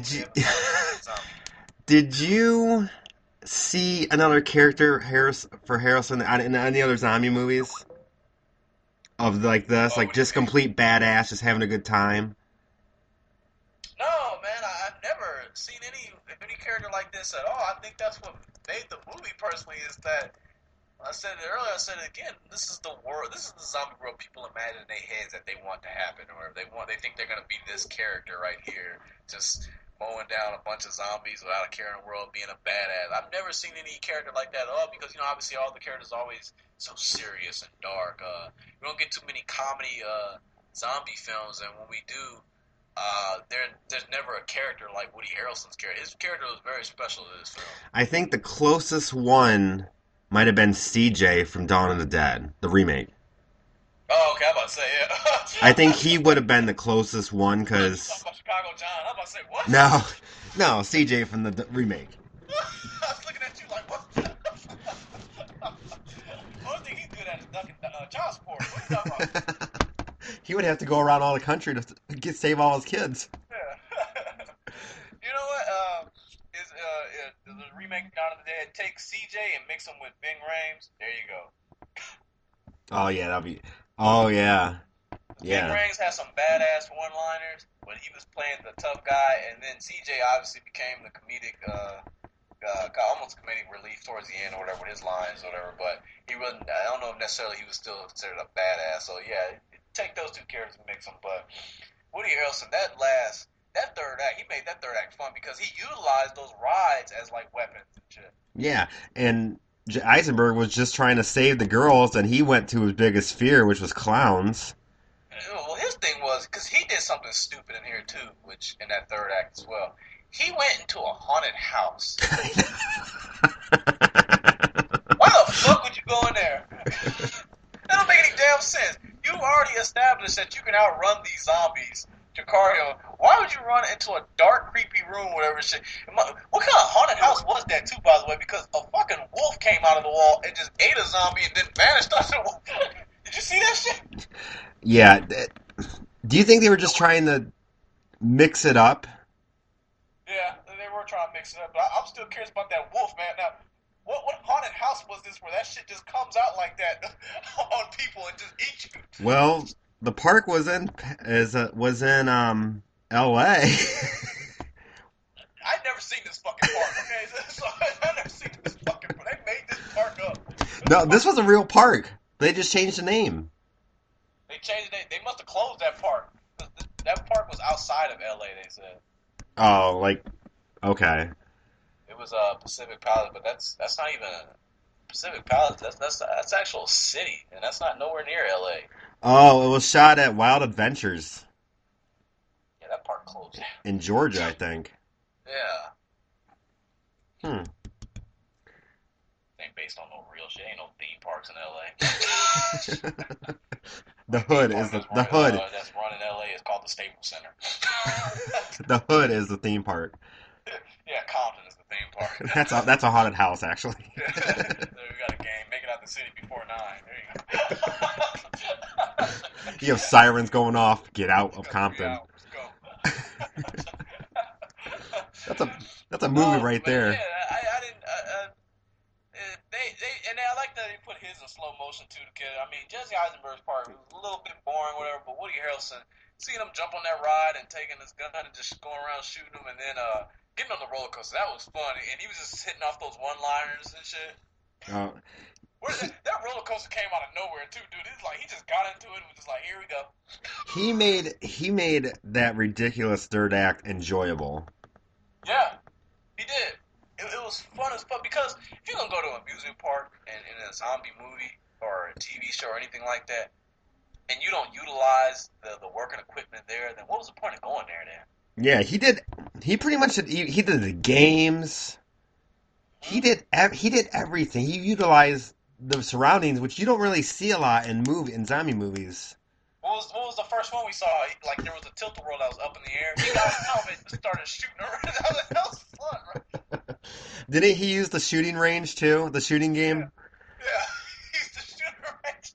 Did you see another character Harrelson in any other zombie movies of like this, like just complete badass, just having a good time? No, man, I've never seen any character like this at all. I think that's what made the movie personally is that I said it earlier, I said it again, this is the world, this is the zombie world people imagine in their heads that they want to happen, or they think they're going to be this character right here, just mowing down a bunch of zombies without a care in the world, being a badass. I've never seen any character like that at all because, obviously all the characters are always so serious and dark. We don't get too many comedy zombie films, and when we do, there's never a character like Woody Harrelson's character. His character was very special to this film. I think the closest one might have been CJ from Dawn of the Dead, the remake. Oh, okay, I'm about to say, yeah. I think he would have been the closest one, because... Talking about Chicago John, I'm about to say, what? No, CJ from the remake. I was looking at you like, what? Only thing he's good at is ducking child support. What are you talking about? He would have to go around all the country to save all his kids. Yeah. You know what? The remake Dawn of the Dead, take CJ and mix him with Ving Rhames. There you go. Oh, yeah, that'd be... Oh, yeah. Yeah. Ving Rhames has some badass one-liners when he was playing the tough guy, and then CJ obviously became the comedic, almost comedic relief towards the end or whatever with his lines or whatever, but he wasn't, I don't know if necessarily he was still considered a badass, so yeah, take those two characters and mix them, but Woody Harrelson, that third act, he made that third act fun because he utilized those rides as like weapons and shit. Yeah, and Eisenberg was just trying to save the girls, and he went to his biggest fear, which was clowns. Well, his thing was, because he did something stupid in here too, which in that third act as well. He went into a haunted house. Why the fuck would you go in there? That don't make any damn sense. You already established that you can outrun these zombies. Jacario, why would you run into a dark, creepy room, whatever shit? What kind of haunted house was that, too, by the way? Because a fucking wolf came out of the wall and just ate a zombie and then vanished off the wall. Did you see that shit? Yeah. Do you think they were just trying to mix it up? Yeah, they were trying to mix it up. But I'm still curious about that wolf, man. Now, what haunted house was this where that shit just comes out like that on people and just eats you? Well... The park was in L.A. I'd never seen this fucking park. Okay, so I've never seen this fucking park. They made this park up. No, this was a real park. They just changed the name. They changed it. They must have closed that park. That park was outside of L.A. They said. Oh, like okay. It was Pacific Palace, but that's not even Pacific Palace. That's actual city, and that's not nowhere near L.A. Oh, it was shot at Wild Adventures. Yeah, that park closed. In Georgia, I think. Yeah. Ain't based on no real shit. Ain't no theme parks in L.A. The Hood is the Hood. That's run in L.A. is called the Staples Center. The Hood is the theme park. Yeah, Compton is the theme park. That's a haunted house, actually. We got a game. Make it out the city before 9. There you go. You have sirens going off. Get out of Compton. That's a movie right there. Yeah, I didn't. I like that they put his in slow motion too. I mean, Jesse Eisenberg's part was a little bit boring, whatever. But Woody Harrelson, seeing him jump on that ride and taking his gun and just going around shooting him, and then getting on the roller coaster, that was fun. And he was just hitting off those one-liners and shit. That roller coaster came out of nowhere too, dude. It's like he just got into it and was just like, "Here we go." He made that ridiculous third act enjoyable. Yeah, he did. It was fun as fuck because if you're gonna go to an amusement park and in a zombie movie or a TV show or anything like that, and you don't utilize the working equipment there, then what was the point of going there then? Yeah, he did. He pretty much did. He did the games. He did everything. He utilized the surroundings, which you don't really see a lot in zombie movies. What was the first one we saw? Like, there was a tilt-a-whirl that was up in the air. He got out of it and started shooting around. That was fun, right? Didn't he use the shooting range too? The shooting game? Yeah. He used to shoot range.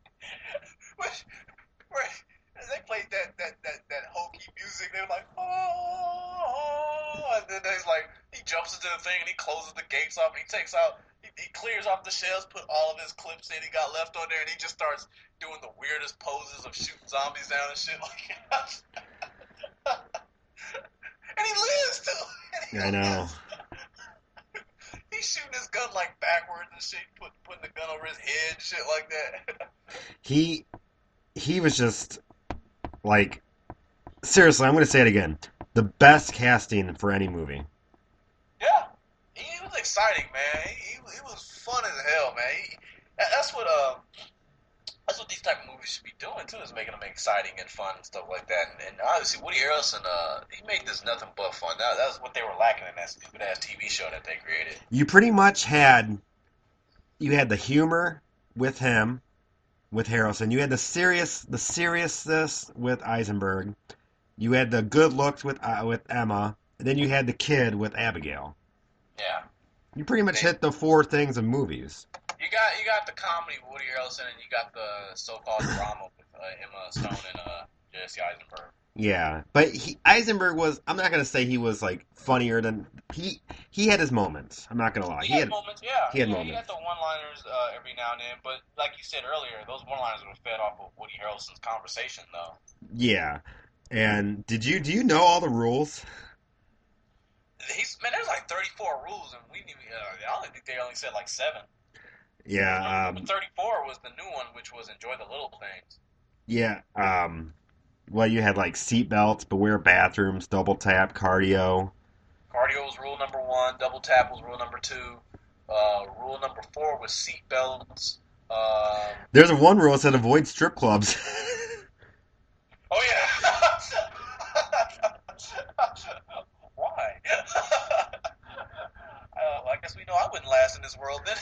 Where they played that hokey music. They were like, oh, and then he's like, he jumps into the thing and he closes the gates off. He takes out, he clears off the shells, put all of his clips in he got left on there, and he just starts doing the weirdest poses of shooting zombies down and shit like that. And he lives too. I know. He's shooting his gun like backwards and shit, putting the gun over his head and shit like that. He was just like, seriously, I'm going to say it again. The best casting for any movie. Yeah, he was exciting, man. He was fun as hell, man. That's what these type of movies should be doing too, is making them exciting and fun and stuff like that. And obviously, Woody Harrelson, he made this nothing but fun. That was what they were lacking in that stupid ass TV show that they created. You pretty much had the humor with him, with Harrelson. You had the seriousness with Eisenberg. You had the good looks with Emma. And then you had the kid with Abigail. Yeah. You pretty much hit the four things of movies. You got the comedy with Woody Harrelson, and you got the so-called drama with Emma Stone and Jesse Eisenberg. Yeah, but Eisenberg was, I'm not going to say he was like funnier than, he had his moments. I'm not going to lie. He had moments, yeah. He had moments. He had the one-liners every now and then, but like you said earlier, those one-liners were fed off of Woody Harrelson's conversation, though. Yeah, and do you know all the rules? Man, there's like 34 rules, and I don't think they only said like 7. Yeah. 34 was the new one, which was enjoy the little things. Yeah. Well, you had like seat belts, beware bathrooms, double tap, cardio. Cardio was rule number 1. Double tap was rule number 2. Rule number 4 was seat belts. There's one rule that said avoid strip clubs. Oh yeah. Why? I guess we know I wouldn't last in this world then.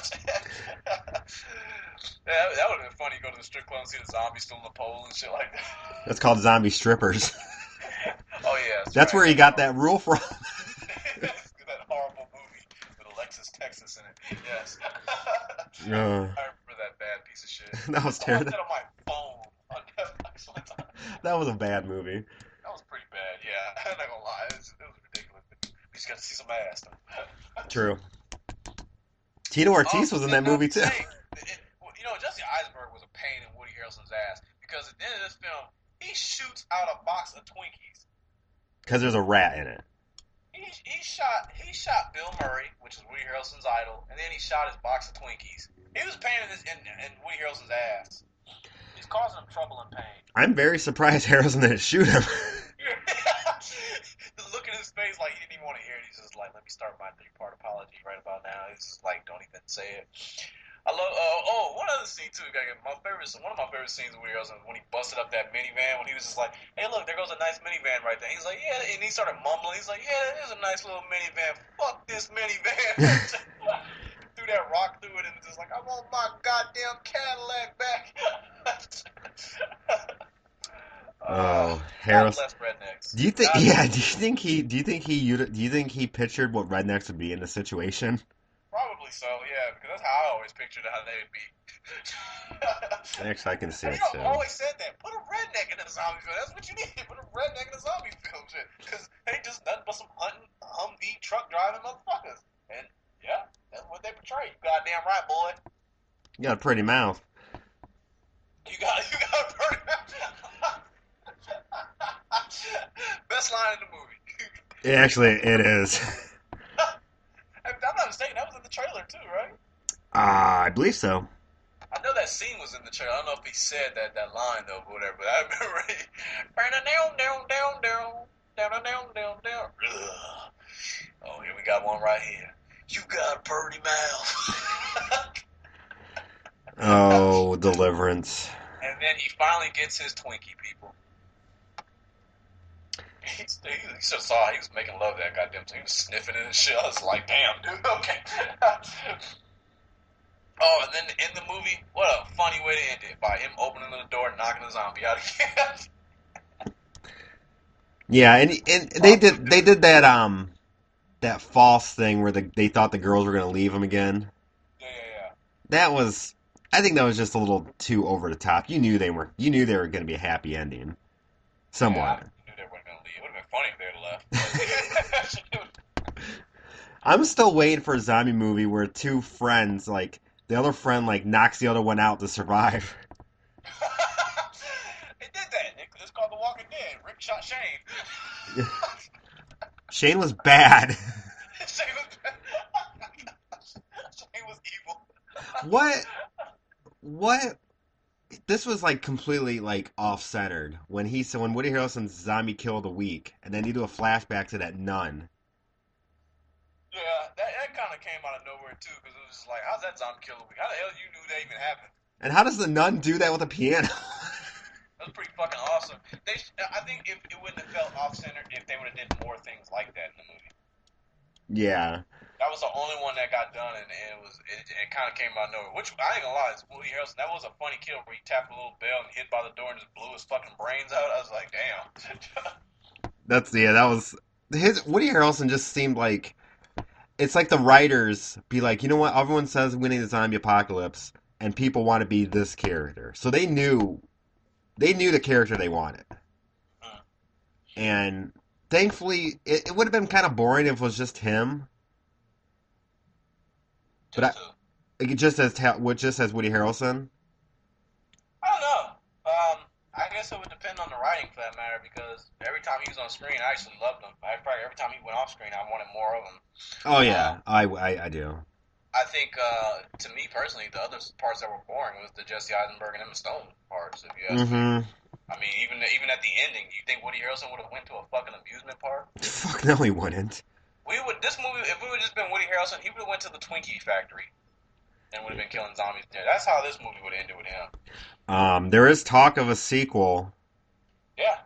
Yeah, that would have been funny. Go to the strip club and see the zombies still in the pole and shit like that. That's called zombie strippers. Oh yeah, that's right. Where he got that rule from. That horrible movie with Alexis Texas in it. Yes. I Uh, remember that bad piece of shit. That was terrible. I watched that on my phone on Netflix one time. That was a bad movie. That was pretty bad. Yeah, I'm not gonna lie. It was ridiculous. We just got to see some ass. True. Tito Ortiz was in that movie too. Jesse Eisenberg was a pain in Woody Harrelson's ass because at the end of this film, he shoots out a box of Twinkies. Because there's a rat in it. He shot Bill Murray, which is Woody Harrelson's idol, and then he shot his box of Twinkies. He was pain in Woody Harrelson's ass. He's causing him trouble and pain. I'm very surprised Harrelson didn't shoot him. The look in his face like he didn't even want to hear it. He's just like, let me start my 3-part apology right about now. He's just like, don't even say it. I love. One other scene too. One of my favorite scenes of Woody Harrelson was when he busted up that minivan. When he was just like, "Hey, look, there goes a nice minivan right there." He's like, "Yeah," and he started mumbling. He's like, "Yeah, there's a nice little minivan. Fuck this minivan." Threw that rock through it and just like, "I want my goddamn Cadillac back." Harrelson. Less rednecks. Do you think? Yeah. Do you think he pictured what rednecks would be in the situation? Probably so, yeah, because that's how I always pictured how they would be. Actually, I can see it too. I always said that. Put a redneck in a zombie film. That's what you need. Put a redneck in a zombie film, shit. Because they just nothing but some hunting, Humvee truck driving motherfuckers. And yeah, that's what they portray. You goddamn right, boy. You got a pretty mouth. You got a pretty mouth. Best line in the movie. Actually, it is. I'm not mistaken. That was in the trailer too, right? I believe so. I know that scene was in the trailer. I don't know if he said that line though, or whatever. But I remember it. Down. Oh, here we got one right here. You got a pretty mouth. Oh, Deliverance. And then he finally gets his Twinkie, people. He should have saw he was making love to that goddamn thing. He was sniffing it and shit. I was like, damn, dude, okay. Oh, and then in the movie, what a funny way to end it, by him opening the door and knocking the zombie out again. Yeah, and they did that false thing where they thought the girls were gonna leave him again. Yeah. That was, I think that was just a little too over the top. You knew they were gonna be a happy ending, somewhat. Yeah, I knew they weren't going to leave. It would have been funny if they had left. I'm still waiting for a zombie movie where two friends, like the other friend, like knocks the other one out to survive. They did that. It's called The Walking Dead. Rick shot Shane. Shane was bad. Shane was evil. What? This was like completely like off-centered when Woody Harrelson's zombie kill of the week, and then you do a flashback to that nun. Yeah, that kind of came out of nowhere too, because it was just like, how's that zombie kill of the week? How the hell you knew that even happened? And how does the nun do that with a piano? That was pretty fucking awesome. I think if it wouldn't have felt off-centered if they would have did more things like that in the movie. Yeah. That was the only one that got done, and it kind of came out of nowhere. Which, I ain't gonna lie, it's Woody Harrelson. That was a funny kill where he tapped a little bell and hid by the door and just blew his fucking brains out. I was like, damn. That was Woody Harrelson just seemed like, it's like the writers be like, you know what, everyone says winning the zombie apocalypse, and people want to be this character. So they knew the character they wanted. And thankfully, it would have been kind of boring if it was just him. Just as Woody Harrelson. I don't know. I guess it would depend on the writing for that matter, because every time he was on screen, I actually loved him. Every time he went off screen, I wanted more of him. Oh yeah, I do. I think, to me personally, the other parts that were boring was the Jesse Eisenberg and Emma Stone parts. If you ask me, I mean, even at the ending, do you think Woody Harrelson would have went to a fucking amusement park? Fuck no, he wouldn't. This movie, if it would have just been Woody Harrelson, he would have went to the Twinkie factory and would have been killing zombies there. That's how this movie would have ended with him. There is talk of a sequel. Yeah.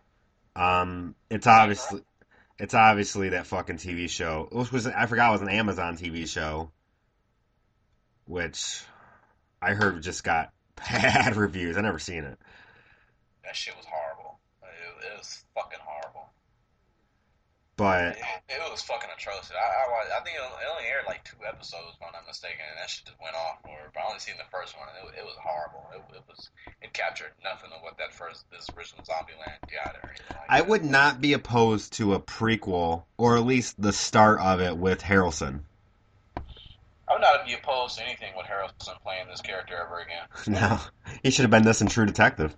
It's obviously that fucking TV show. I forgot it was an Amazon TV show, which I heard just got bad reviews. I never seen it. That shit was horrible. It was fucking horrible. But it was fucking atrocious. I think it only aired like 2 episodes, if I'm not mistaken, and that shit just went off. But I only seen the first one. It was horrible. It captured nothing of what this original Zombieland got or anything like that. I would not be opposed to a prequel, or at least the start of it with Harrelson. I would not be opposed to anything with Harrelson playing this character ever again. No, he should have been this in True Detective.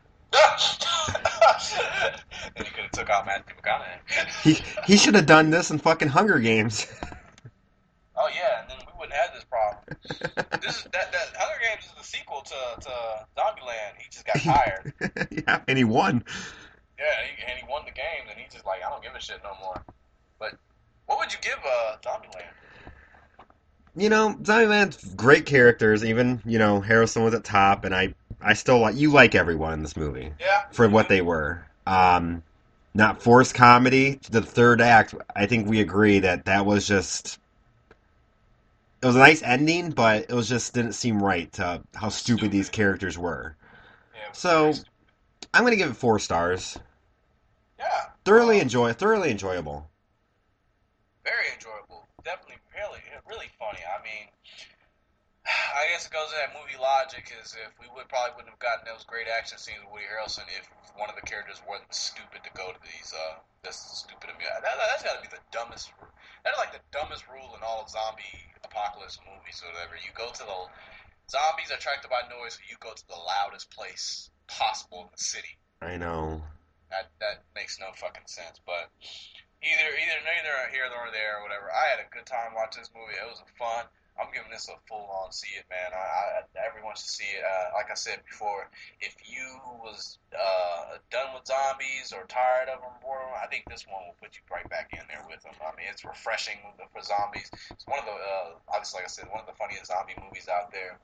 Then he could have took out Matthew McConaughey. He should have done this in fucking Hunger Games. Oh yeah, and then we wouldn't have this problem. That Hunger Games is the sequel to Zombieland. He just got tired. Yeah, and he won. Yeah, and he won the game, and he just like, I don't give a shit no more. But what would you give Zombieland? You know, Zombieland's great characters. Even, you know, Harrelson was at top, and I still like everyone in this movie. Yeah. For what they were. Not forced comedy. The third act, I think we agree that was just... It was a nice ending, but it didn't seem right to how stupid these characters were. Yeah, so, I'm going to give it 4 stars. Yeah. Thoroughly enjoyable. Very enjoyable. Definitely really funny. I mean, I guess it goes to that movie logic, is if we probably wouldn't have gotten those great action scenes with Woody Harrelson if one of the characters wasn't stupid to go to these, this stupid of me. That's gotta be the dumbest, that's like the dumbest rule in all zombie apocalypse movies or whatever. You go to the, zombies are attracted by noise, so you go to the loudest place possible in the city. I know. That makes no fucking sense, but neither here nor there or whatever. I had a good time watching this movie. It was fun. I'm giving this a full-on see it, man. Everyone should see it. Like I said before, if you was done with zombies or tired of them, I think this one will put you right back in there with them. I mean, it's refreshing for zombies. It's one of the, obviously, like I said, one of the funniest zombie movies out there.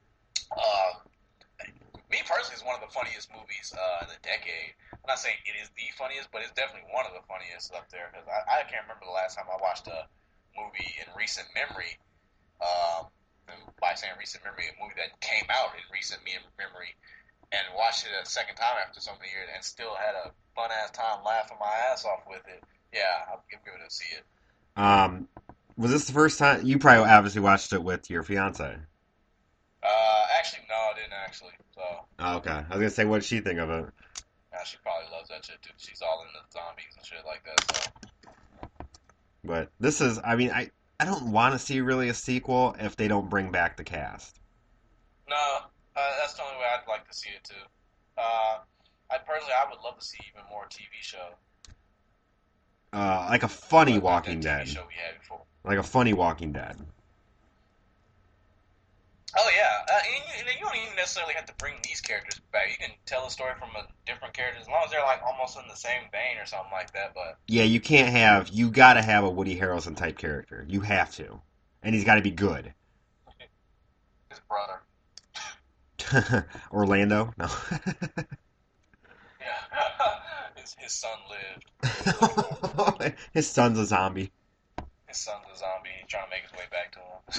Me personally, it's one of the funniest movies in the decade. I'm not saying it is the funniest, but it's definitely one of the funniest up there. Because I can't remember the last time I watched a movie in recent memory by saying recent memory, a movie that came out in recent memory, and watched it a second time after so many years, and still had a fun ass time laughing my ass off with it. Yeah, I'll give it a see it. Was this the first time you probably obviously watched it with your fiance? Actually, no, I didn't actually. So, Oh, okay. I was gonna say, what did she think of it? she probably loves that shit too. She's all into zombies and shit like that. So, But this is, I mean, I don't want to see really a sequel if they don't bring back the cast. no, that's the only way I'd like to see it too. I would love to see even more TV show. Like a funny Like Walking that TV Dead. show we had before. Like a funny Walking Dead. Oh yeah, and you don't even necessarily have to bring these characters back. You can tell a story from a different character as long as they're like almost in the same vein or something like that. But Yeah, you gotta have a Woody Harrelson type character. You have to. And he's gotta be good. his brother, Orlando? No. yeah, his son lived. His son's a zombie. His son's a zombie. He's trying to make his way back to him.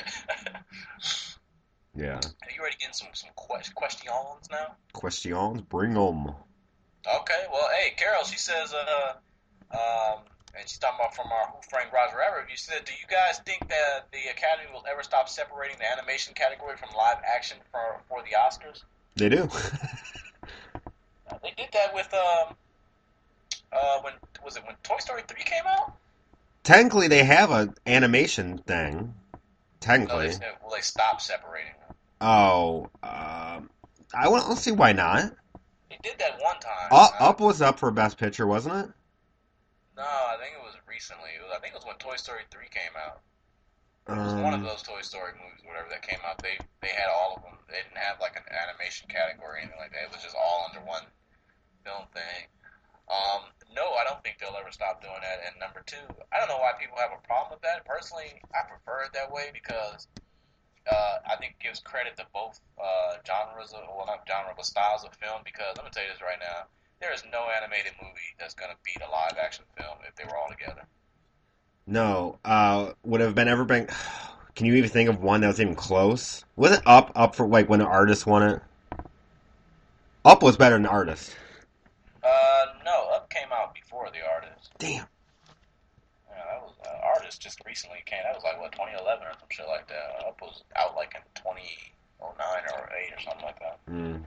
Yeah. Are you ready to get some questions now? Questions? Bring 'em. Okay, well, hey, Carol, she says, and she's talking about from our Who Framed Roger Rabbit review, she said, do you guys think that the Academy will ever stop separating the animation category from live action for the Oscars? They do. They did that with, when Toy Story 3 came out? Technically, they have an animation thing. Technically. No, they stopped separating them. Oh, I don't see why not. They did that one time. Up was up for Best Picture, wasn't it? No, I think it was recently. I think it was when Toy Story 3 came out. It was one of those Toy Story movies, whatever that came out. They had all of them. They didn't have like an animation category or anything like that. It was just all under one film thing. No, I don't think they'll ever stop doing that. And number two, I don't know why people have a problem with that. Personally, I prefer it that way because I think it gives credit to both genres, not genre, but styles of film. Because I'm gonna tell you this right now, there is no animated movie that's gonna beat a live action film if they were all together. No. Would have been ever been. Can you even think of one that was even close? Was it Up for like when the Artist won it? Up was better than the Artist. No, Up came out before The Artist. Damn. Yeah, that was Artist just recently came. That was like what 2011 or some shit like that. Up was out like in 2009 or 8 or something like that. Mm.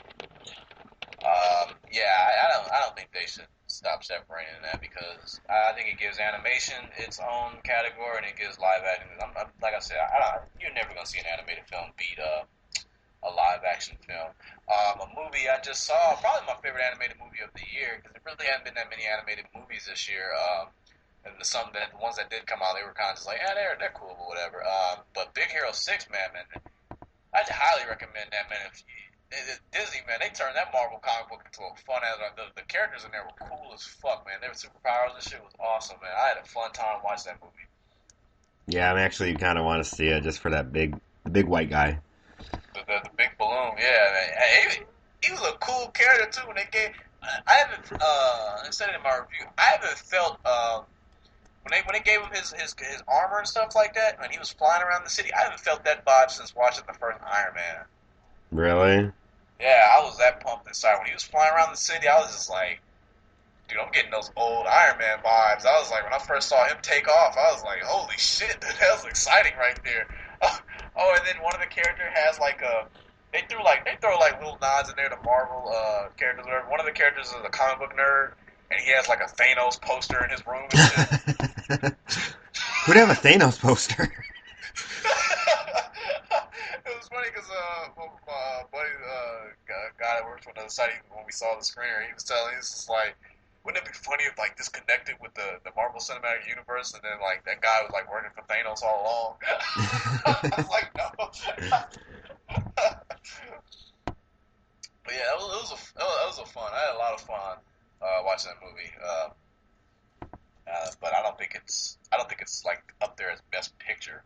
Yeah, I don't think they should stop separating that because I think it gives animation its own category and it gives live action. Like I said, you're never gonna see an animated film beat a live action film. A movie I just saw, probably my favorite animated movie of the year because there really haven't been that many animated movies this year. And the ones that did come out, they were kind of just like, they're cool or whatever. But Big Hero 6, man, I'd highly recommend that, man. Disney, man, they turned that Marvel comic book into a fun ass. The characters in there were cool as fuck, man. They were superpowers and shit was awesome, man. I had a fun time watching that movie. Yeah, I'm actually kind of want to see it just for that big white guy. The big balloon, yeah, man. He was a cool character too. When they gave, I haven't said it in my review. I haven't felt when they gave him his armor and stuff like that, and he was flying around the city. I haven't felt that vibe since watching the first Iron Man. Really? Yeah, I was that pumped inside when he was flying around the city. I was just like, dude, I'm getting those old Iron Man vibes. I was like, when I first saw him take off, I was like, holy shit, that was exciting right there. Oh, and then one of the characters has like they throw like little nods in there to Marvel characters. Whatever. One of the characters is a comic book nerd, and he has like a Thanos poster in his room and shit. Who'd have a Thanos poster? It was funny because my buddy, guy that works for another site, when we saw the screener, he was just like, wouldn't it be funny if like this connected with the Marvel Cinematic Universe, and then like that guy was like working for Thanos all along? I was like, no. But yeah, it was a fun. I had a lot of fun watching that movie. But I don't think it's like up there as Best Picture.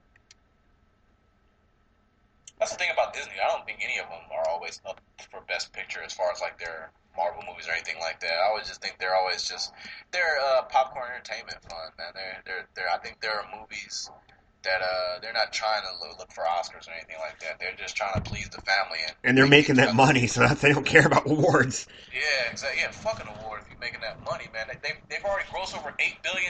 That's the thing about Disney. I don't think any of them are always up for Best Picture as far as like their Marvel movies or anything like that. I always just think they're popcorn entertainment fun, man. I think there are movies that they're not trying to look for Oscars or anything like that. They're just trying to please the family And they're making that money, so they don't care about awards. Yeah, exactly. Yeah, fucking award if you're making that money, man. They've already grossed over $8 billion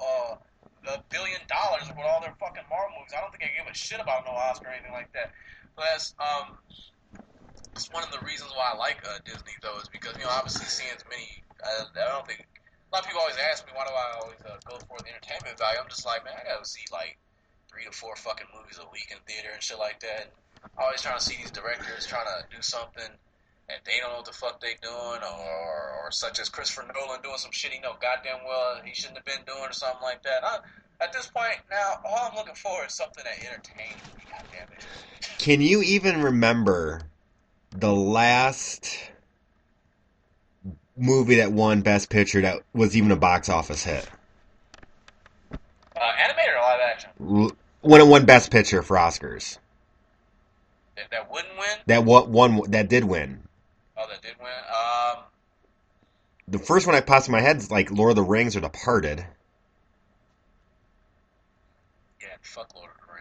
with all their fucking Marvel movies. I don't think they give a shit about no Oscar or anything like that. But that's one of the reasons why I like Disney though, is because obviously seeing as many. I don't think a lot of people always ask me why do I always go for the entertainment value. I'm just like, man, I gotta see like 3 to 4 fucking movies a week in theater and shit like that. I'm always trying to see these directors trying to do something and they don't know what the fuck they doing, or such as Christopher Nolan doing some shit he know goddamn well he shouldn't have been doing or something like that. At this point now, all I'm looking for is something that entertains me. Goddamn it. Can you even remember the last movie that won Best Picture that was even a box office hit? Animated or live action? When it won Best Picture for Oscars. That wouldn't win? That did win. Oh, that did win? The first one I popped in my head is like Lord of the Rings or Departed. Yeah, fuck Lord of the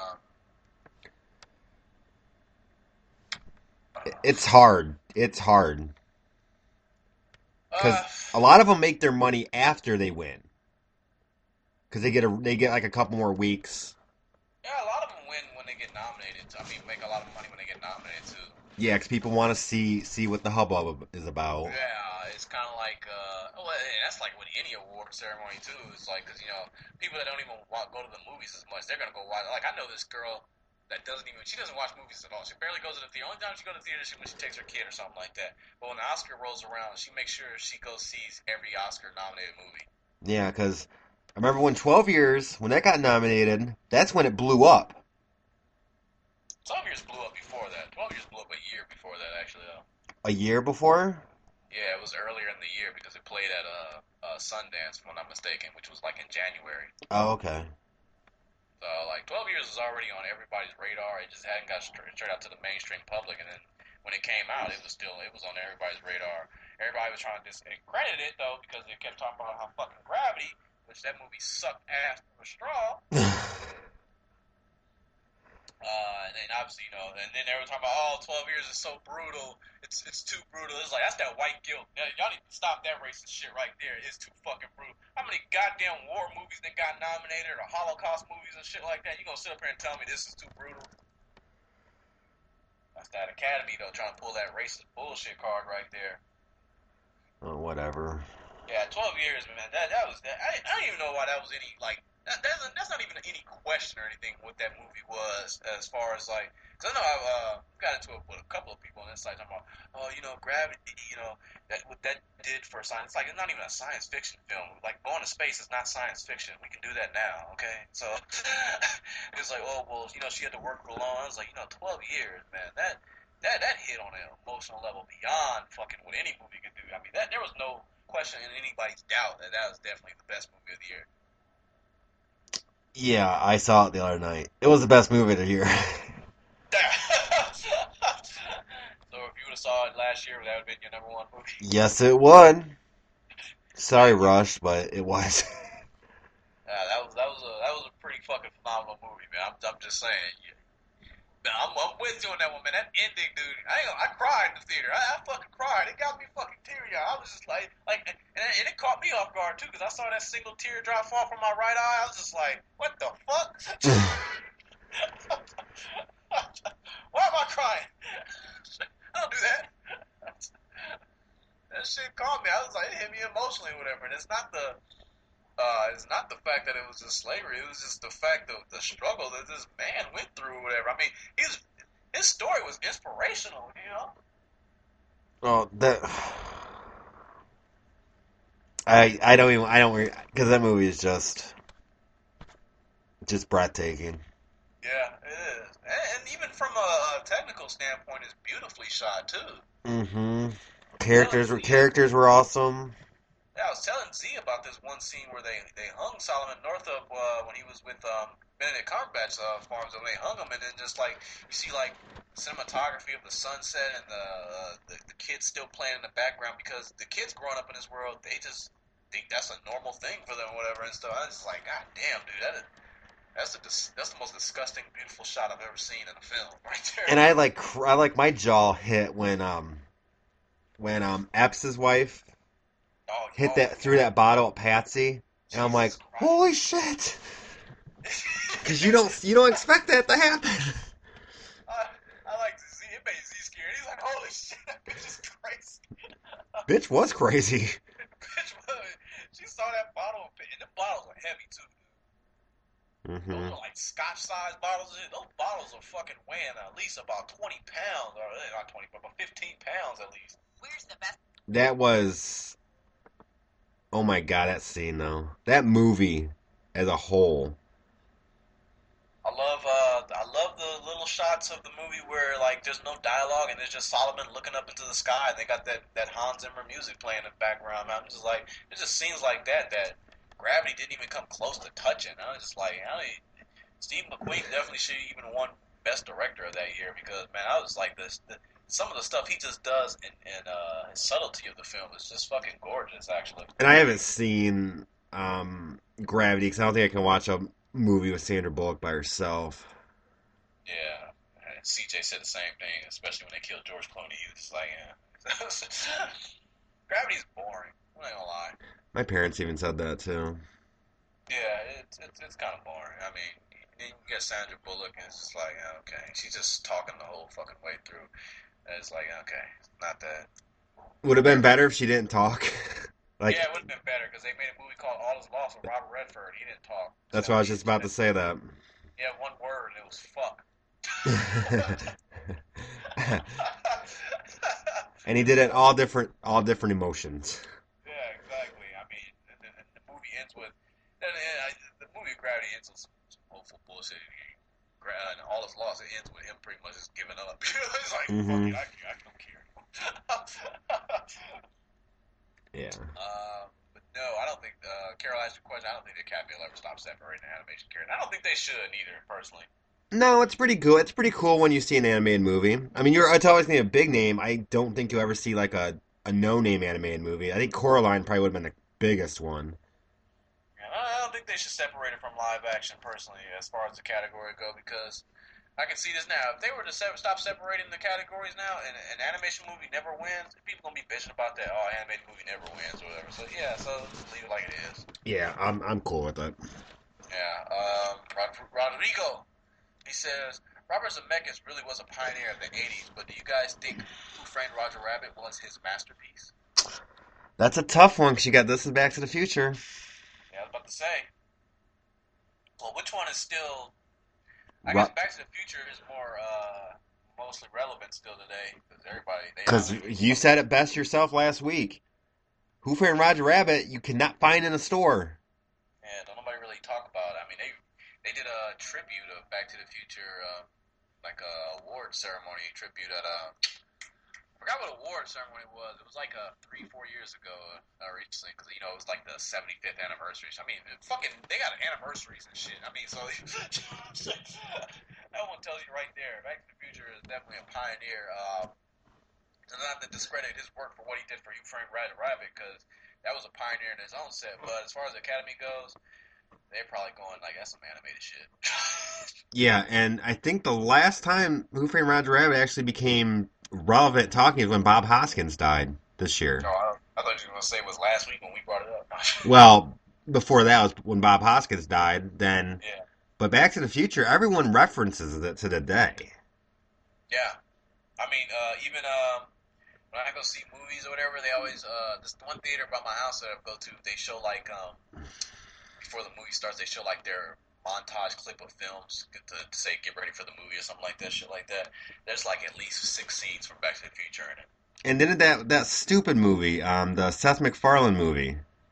Rings. It's hard. It's hard. Because a lot of them make their money after they win. Because they get like a couple more weeks. Yeah, a lot of them win when they get nominated. I mean, make a lot of money when they get nominated too. Yeah, because people want to see what the hubbub is about. Yeah, it's kind of like, that's like with any award ceremony too. It's like, because people that don't even go to the movies as much, they're gonna go watch. Like I know this girl that she doesn't watch movies at all. She barely goes to the theater. Only time she goes to the theater is when she takes her kid or something like that. But when the Oscar rolls around, she makes sure she goes sees every Oscar nominated movie. Yeah, because I remember when 12 Years, when that got nominated, that's when it blew up. 12 Years blew up before that. 12 Years blew up a year before that, actually, though. A year before? Yeah, it was earlier in the year because it played at Sundance, if I'm not mistaken, which was like in January. Oh, okay. So, like, 12 Years was already on everybody's radar. It just hadn't got straight out to the mainstream public. And then when it came out, it was on everybody's radar. Everybody was trying to discredit it, though, because they kept talking about how fucking Gravity, which that movie sucked ass through a straw. And then obviously, and then they were talking about, 12 Years is so brutal. It's too brutal. It's like, that's that white guilt. Y'all need to stop that racist shit right there. It's too fucking brutal. How many goddamn war movies that got nominated or Holocaust movies and shit like that? You gonna sit up here and tell me this is too brutal? That's that Academy, though, trying to pull that racist bullshit card right there. Oh, whatever. Yeah, 12 Years, man. That was that. I don't even know why that was any, like, that's not even any question or anything what that movie was, as far as like, because I know I got into it with a couple of people on this site talking about, Gravity, that what that did for science. It's like, it's not even a science fiction film. Like, going to space is not science fiction. We can do that now, okay? So it's like, she had to work real long. I was like, 12 years, man. That hit on an emotional level beyond fucking what any movie could do. I mean, there was no question in anybody's doubt that was definitely the best movie of the year. Yeah, I saw it the other night. It was the best movie of the year. So if you would have saw it last year, that would have been your number one movie. Yes, it would. Sorry, Rush, but it was. That was a pretty fucking phenomenal movie, man. I'm just saying. I'm with you on that one, man. That ending, dude. I cried in the theater. I fucking cried. It got me fucking teary-eyed. I was just like, and it caught me off guard too, because I saw that single teardrop fall from my right eye. I was just like, what the fuck? Why am I crying? I don't do that. That shit caught me. I was like, it hit me emotionally or whatever. And it's not the fact that it was just slavery. It was just the fact of the struggle that this man went through or whatever. I mean, his story was inspirational, Oh, that. I don't because that movie is just breathtaking. Yeah, it is. And even from a technical standpoint, it's beautifully shot too. Mm-hmm. Characters were awesome. Yeah, I was telling Z about this one scene where they hung Solomon Northup when he was with Benedict Cumberbatch farms, and they hung him, and then just like you see like cinematography of the sunset and the kids still playing in the background, because the kids growing up in this world, they just think that's a normal thing for them, or whatever and stuff. I was just like, God damn, dude, That's the most disgusting, beautiful shot I've ever seen in a film, right there. And I like my jaw hit when Epps' wife hit threw that bottle at Patsy, and I'm like, holy shit! Because you don't expect that to happen. I like to see it made Z scared. He's like, holy shit, that bitch is crazy. Bitch was crazy. Bitch was. She saw that bottle, and the bottles are heavy too. Mm-hmm. Those are like Scotch-sized bottles. Those bottles are fucking weighing at least about 20 pounds, or not 20, but about 15 pounds at least. Where's the best? That was, oh my god, that scene though. That movie as a whole. I love the little shots of the movie where like there's no dialogue and there's just Solomon looking up into the sky and they got that Hans Zimmer music playing in the background. I'm just like, it just seems like that Gravity didn't even come close to touching. I was just like, Steve McQueen definitely should have even won Best Director of that year because man, I was like some of the stuff he just does and his subtlety of the film is just fucking gorgeous actually. And I haven't seen Gravity because I don't think I can watch a movie with Sandra Bullock by herself. Yeah, and CJ said the same thing, especially when they killed George Clooney. He was just like, yeah. Gravity's boring. I'm not gonna lie. My parents even said that too. Yeah, it's kind of boring. I mean, you get Sandra Bullock, and it's just like, okay, she's just talking the whole fucking way through. And it's like, okay, it's not that. Would have been better if she didn't talk. Yeah, it would have been better because they made a movie called All Is Lost with Robert Redford. He didn't talk. That's what I was just about to say. That. Yeah, one word, and it was fuck. And he did it all different emotions. Yeah, exactly. I mean, the movie ends with the movie Gravity ends with some hopeful bullshit. And All Is Lost. It ends with him pretty much just giving up. He's like, fuck it, I don't care. Yeah. But no, I don't think. Carol asked your question. I don't think the Academy will ever stop separating the animation character. I don't think they should either, personally. No, it's pretty good. It's pretty cool when you see an animated movie. I mean, it's always going to be a big name. I don't think you'll ever see like a no-name animated movie. I think Coraline probably would have been the biggest one. Yeah, I don't think they should separate it from live action, personally, as far as the category go, because I can see this now. If they were to stop separating the categories now, and an animation movie never wins, people gonna be bitching about that. Oh, animated movie never wins, or whatever. So yeah, so just leave it like it is. Yeah, I'm cool with that. Yeah. Rodrigo, he says Robert Zemeckis really was a pioneer of the '80s, but do you guys think Who Framed Roger Rabbit was his masterpiece? That's a tough one because you got This Is Back to the Future. Yeah, I was about to say. Well, which one is still? I guess Back to the Future is more mostly relevant still today because everybody. Because you said it best yourself last week. Who Framed Roger Rabbit you cannot find in a store. Yeah, don't nobody really talk about it. I mean, they did a tribute of Back to the Future, like a award ceremony tribute at I forgot what award ceremony it was. It was like 3-4 years ago, recently, because it was like the 75th anniversary. I mean, they got anniversaries and shit. I mean, so that one tells you right there. Back to the Future is definitely a pioneer. And not to discredit his work for what he did for Who Framed Roger Rabbit, because that was a pioneer in his own set. But as far as the Academy goes, they're probably going like, that's some animated shit. Yeah, and I think the last time Who Framed Roger Rabbit actually became relevant talking is when Bob Hoskins died this year. Oh, I thought you were going to say it was last week when we brought it up. Well, before that was when Bob Hoskins died. Then, yeah. But Back to the Future, everyone references it to the day. Yeah, I mean, even when I go see movies or whatever, they always this one theater by my house that I go to, they show like before the movie starts, they show like their montage clip of films to say get ready for the movie or something like that, shit like that. There's like at least 6 scenes from Back to the Future in it. And then that stupid movie, the Seth MacFarlane movie.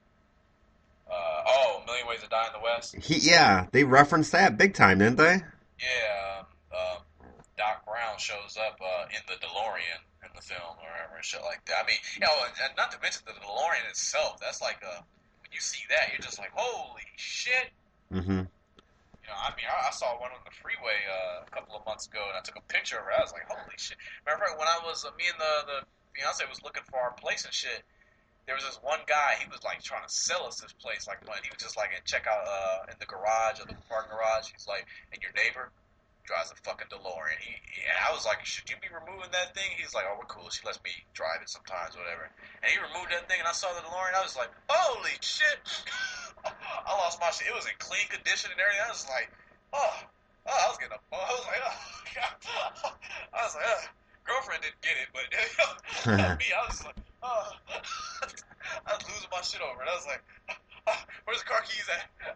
A Million Ways to Die in the West. They referenced that big time, didn't they? Yeah, Doc Brown shows up in the DeLorean in the film or whatever, shit like that. I mean, and not to mention the DeLorean itself. That's like when you see that, you're just like, holy shit. Mm-hmm. I mean, I saw one on the freeway a couple of months ago, and I took a picture of it. I was like, holy shit. Matter of fact, when I was, me and the fiance was looking for our place and shit, there was this one guy, he was like trying to sell us this place, like he was just like check out in the garage of the parking garage. He's like, and your neighbor drives a fucking DeLorean. And I was like, should you be removing that thing? He's like, oh, we're cool. She lets me drive it sometimes, whatever. And he removed that thing, and I saw the DeLorean. I was like, holy shit! I lost my shit. It was in clean condition and everything. I was like, I was getting a. I was like, oh god. I was like, girlfriend didn't get it, but me, I was like, oh. I was losing my shit over it. I was like, where's the car keys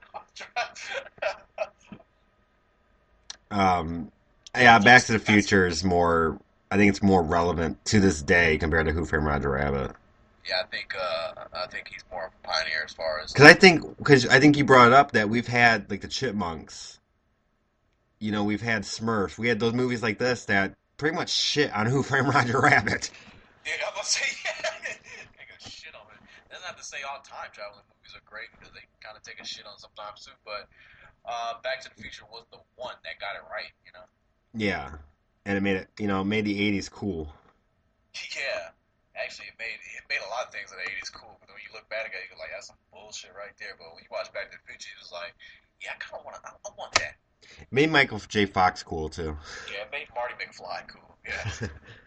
at? Yeah, Back to the Future is more. I think it's more relevant to this day compared to Who Framed Roger Rabbit. Yeah, I think he's more of a pioneer as far as. Because I think you brought it up that we've had like the Chipmunks. You know, we've had Smurfs. We had those movies like this that pretty much shit on Who Framed Roger Rabbit. Yeah, I'm gonna say take a shit on it. Doesn't have to say all time traveling movies are great because they kind of take a shit on sometimes too. But Back to the Future was the one that got it right, you know. Yeah, and it made the '80s cool. Yeah, actually, it made a lot of things in the '80s cool. But when you look back at it, you're like, that's some bullshit right there. But when you watch Back to the Future, it was like, yeah, I want that. It made Michael J. Fox cool too. Yeah, it made Marty McFly cool. Yeah.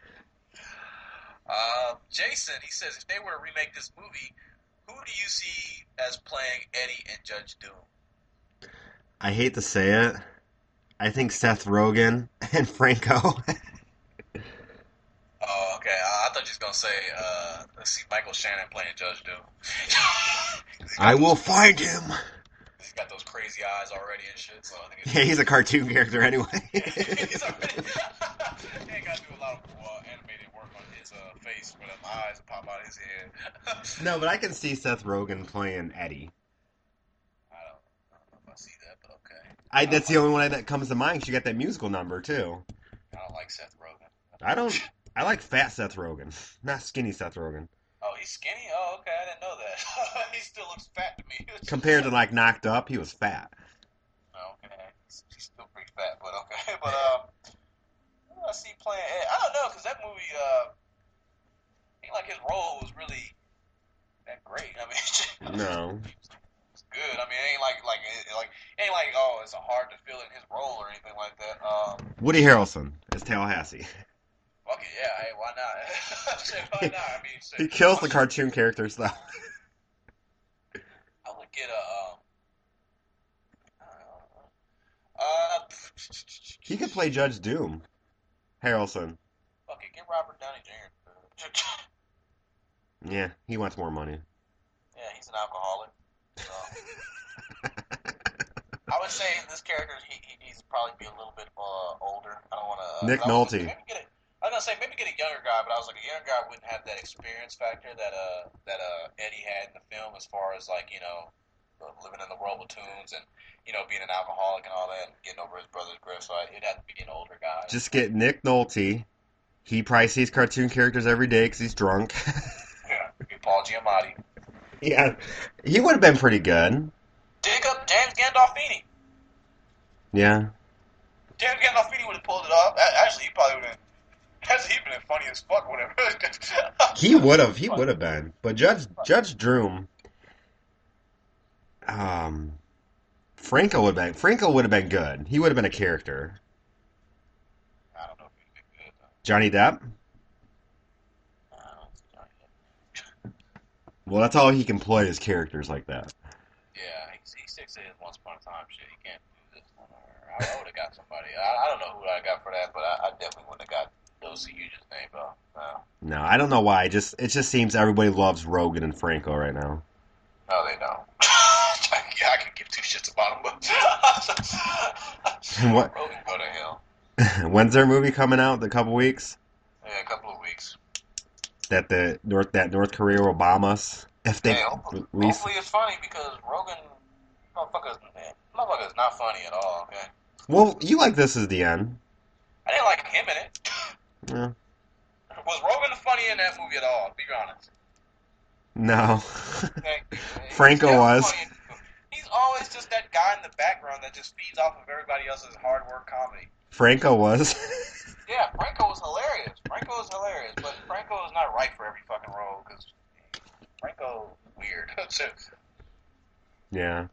Jason, he says, if they were to remake this movie, who do you see as playing Eddie and Judge Doom? I hate to say it. I think Seth Rogen and Franco. Oh, okay. I thought you was gonna say, let's see Michael Shannon playing Judge Doom. I will find him. He's got those crazy eyes already and shit. So I think yeah, he's a cartoon character anyway. He's already. He ain't got to do a lot of animated work on his face for them eyes that pop out of his head. No, but I can see Seth Rogen playing Eddie. I don't know if I see that, but okay. That's the only one that comes to mind. 'Cause you got that musical number too. I don't like Seth Rogen. I like fat Seth Rogen, not skinny Seth Rogen. Oh, he's skinny? Oh, okay. I didn't know that. He still looks fat to me. Compared to like Knocked Up, he was fat. Oh, okay. He's still pretty fat, but okay. But I see playing. I don't know because that movie, ain't like his role was really that great. I mean, no. It's good. I mean, it ain't like oh, it's hard to fill in his role or anything like that. Woody Harrelson as Tallahassee. Fuck it, yeah. Hey, why not? Why not? I mean, he kills the cartoon characters though. I would get he could play Judge Doom. Harrelson. Fuck it, get Robert Downey Jr. Yeah, he wants more money. Yeah, he's an alcoholic. So. I would say this character, he needs to probably be a little bit older. I don't want to. Nick Nolte. I was gonna say maybe get a younger guy, but I was like a younger guy wouldn't have that experience factor that Eddie had in the film, as far as like living in the world with tunes and being an alcoholic and all that, and getting over his brother's grief. So it'd have to be an older guy. Just get Nick Nolte. He probably sees cartoon characters every day because he's drunk. Yeah, get Paul Giamatti. Yeah, he would have been pretty good. Dig up James Gandolfini. Yeah. James Gandolfini would have pulled it off. Actually, he probably would have. Actually, he'd been funny as fuck, whatever. He would have been. But Judge Droom, Franco would have been good. He would have been a character. I don't know if he'd been good, though. Johnny Depp? I don't see Johnny Depp. Well, that's all he can play is characters like that. Yeah, he sticks to his Once Upon a Time shit. He can't do this. I would have got somebody. I don't know who I got for that, but I definitely wouldn't have got those that you just named, though. No, I don't know why. It just seems everybody loves Rogen and Franco right now. No, they don't. Yeah, I could give two shits about them, but what? Rogan go to hell. When's their movie coming out? In a couple weeks? Yeah, a couple of weeks. That North Korea will bomb us if they release. Hopefully it's funny because Rogan, motherfucker's not funny at all. Okay. Well, you like This Is the End. I didn't like him in it. Yeah. Was Rogan funny in that movie at all? Be honest. No. Okay. Franco was. Funny. He's always just that guy in the background that just feeds off of everybody else's hard work comedy. Franco was. Yeah, Franco was hilarious. But Franco is not right for every fucking role because Franco weird. Yeah.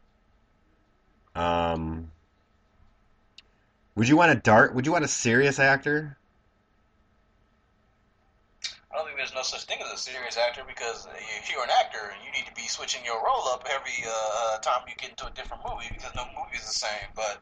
Would you want a serious actor? I don't think there's no such thing as a serious actor because if you're an actor, you need to be switching your role up every time you get into a different movie because no movie is the same. But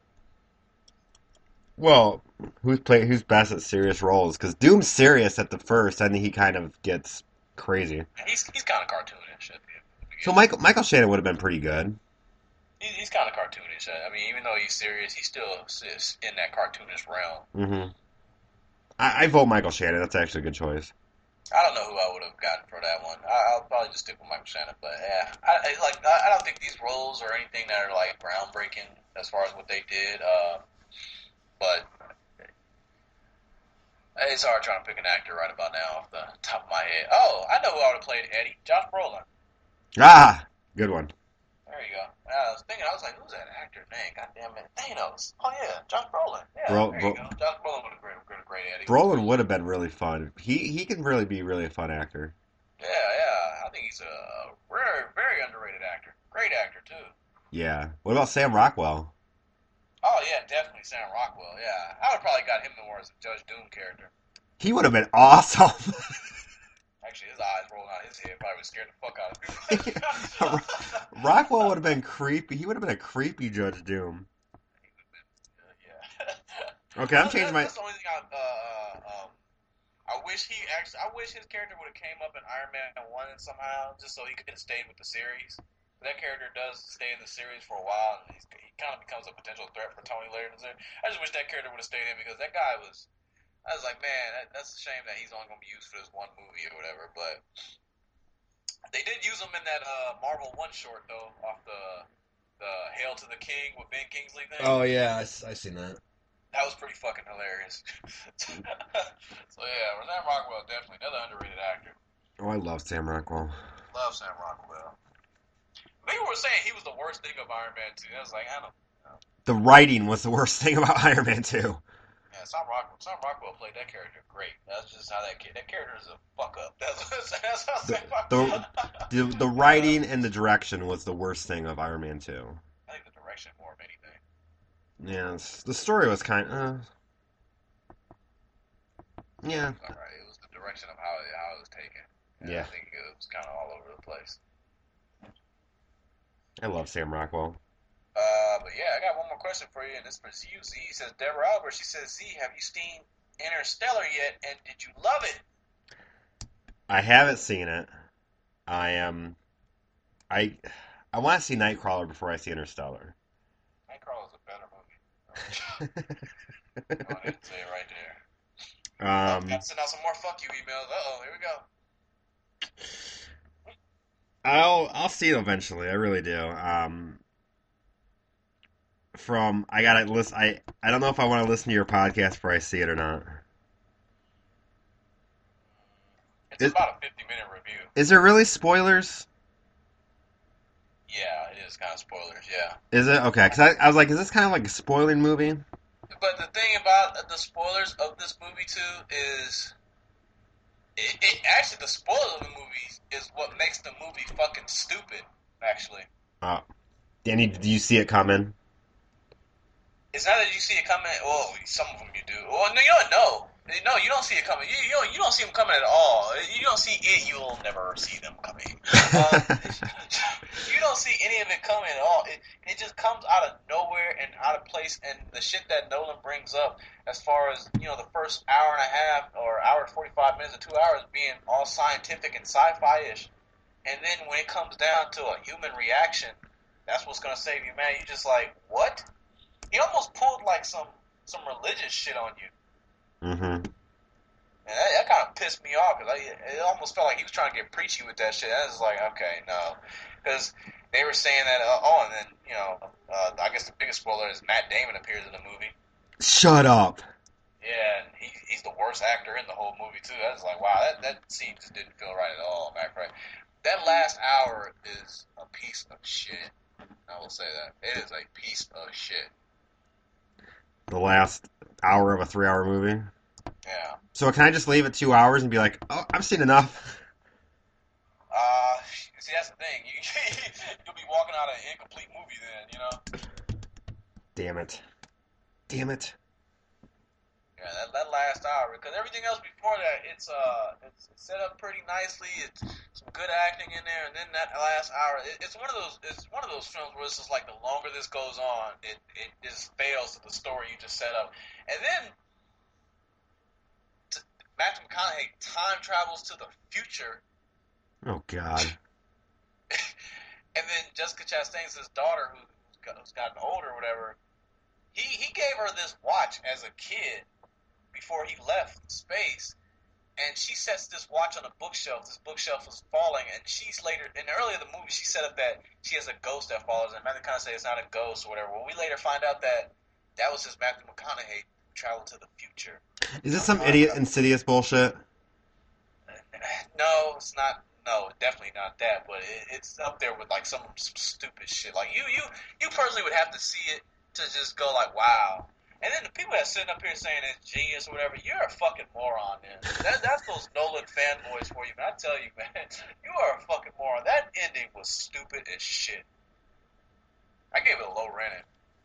Well, who's best at serious roles? Because Doom's serious at the first, and he kind of gets crazy. he's kind of cartoonish. So Michael Shannon would have been pretty good. He's kind of cartoonish. I mean, even though he's serious, he still is in that cartoonish realm. Mm-hmm. I vote Michael Shannon. That's actually a good choice. I don't know who I would have gotten for that one. I'll probably just stick with Michael Shannon. But yeah, I don't think these roles are anything that are like groundbreaking as far as what they did. But it's hard trying to pick an actor right about now off the top of my head. Oh, I know who I would have played Eddie. Josh Brolin. Ah, good one. There you go. I was thinking, I was like, who's that actor's name? God damn it. Thanos. Oh, yeah. Josh Brolin. Yeah, there you go. Josh Brolin would have been a great Eddie. Brolin would have been really fun. He can really be a fun actor. Yeah. I think he's a very, very underrated actor. Great actor, too. Yeah. What about Sam Rockwell? Oh, yeah, definitely Sam Rockwell. Yeah. I would have probably got him more as a Judge Doom character. He would have been awesome. Actually, his eyes rolling out his head probably would scare the fuck out of people. Rockwell would have been creepy. He would have been a creepy Judge Doom. Yeah. Okay, I'm changing my. That's the only thing I wish his character would have came up in Iron Man 1 somehow, just so he could have stayed with the series. That character does stay in the series for a while, and he kind of becomes a potential threat for Tony later in the series. I just wish that character would have stayed in because that guy was. I was like, man, that's a shame that he's only going to be used for this one movie or whatever. But they did use him in that Marvel 1 short, though, off the Hail to the King with Ben Kingsley thing. Oh, yeah, I seen that. That was pretty fucking hilarious. So, yeah, Sam Rockwell, definitely another underrated actor. Oh, I love Sam Rockwell. Love Sam Rockwell. People were saying he was the worst thing of Iron Man 2. I was like, I don't know. The writing was the worst thing about Iron Man 2. Yeah, Sam Rockwell played that character great. That's just how that character is a fuck up. That's how Sam Rockwell. The writing and the direction was the worst thing of Iron Man 2. I think the direction more of anything. Yeah, the story was kind of. Yeah. Alright, it was the direction of how it was taken. And Yeah. I think it was kind of all over the place. I love Sam Rockwell. But yeah, I got one more question for you, and this is for you, Z. He says, Deborah Albert, she says, Z, have you seen Interstellar yet, and did you love it? I haven't seen it. I want to see Nightcrawler before I see Interstellar. Nightcrawler's a better movie. I didn't say it right there. Got to send out some more fuck you emails. Uh-oh, here we go. I'll see it eventually. I really do. I gotta listen. I don't know if I want to listen to your podcast before I see it or not. It's about a 50-minute review. Is there really spoilers? Yeah, it is kind of spoilers, yeah. Is it? Okay, because I was like, is this kind of like a spoiling movie? But the thing about the spoilers of this movie, too, is... actually, the spoilers of the movie is what makes the movie fucking stupid, actually. Danny, do you see it coming? It's not that you see it coming. Well, some of them you do. Well, no, you don't know. No, you don't see it coming. You don't see them coming at all. You don't see it. You'll never see them coming. You don't see any of it coming at all. It just comes out of nowhere and out of place. And the shit that Nolan brings up, as far as the first hour and a half or hour and 45 minutes or 2 hours being all scientific and sci-fi-ish, and then when it comes down to a human reaction, that's what's gonna save you, man. You just like, what? He almost pulled like some religious shit on you. Mm-hmm. And that kind of pissed me off because it almost felt like he was trying to get preachy with that shit. I was like, okay, no, because they were saying that. And then I guess the biggest spoiler is Matt Damon appears in the movie. Shut up. Yeah, and he's the worst actor in the whole movie too. I was like, wow, that scene just didn't feel right at all. Back right, that last hour is a piece of shit. I will say that it is a piece of shit. The last hour of a 3-hour movie? Yeah. So can I just leave it 2 hours and be like, oh, I've seen enough? See, See, that's the thing. You'll be walking out of an incomplete movie then, you know? Damn it. Damn it. Yeah, that last hour, because everything else before that, it's set up pretty nicely. It's some good acting in there, and then that last hour, it's one of those films where it's just like the longer this goes on, it just fails to the story you just set up, and then Matthew McConaughey time travels to the future. Oh God. And then Jessica Chastain's daughter, who's gotten older or whatever, he gave her this watch as a kid before he left space, and she sets this watch on a bookshelf. This bookshelf is falling, and she's later, in the earlier the movie, she set up that she has a ghost that follows, and Matthew McConaughey it's not a ghost or whatever. Well, we later find out that was his Matthew McConaughey travel to the future. Is this some idiot Insidious bullshit? No, it's not. No, definitely not that. But it's up there with like some stupid shit. Like you personally would have to see it to just go like, wow. And then the people that sitting up here saying it's genius or whatever, you're a fucking moron, man. That's those Nolan fanboys for you, man. I tell you, man, you are a fucking moron. That ending was stupid as shit. I gave it a low rating.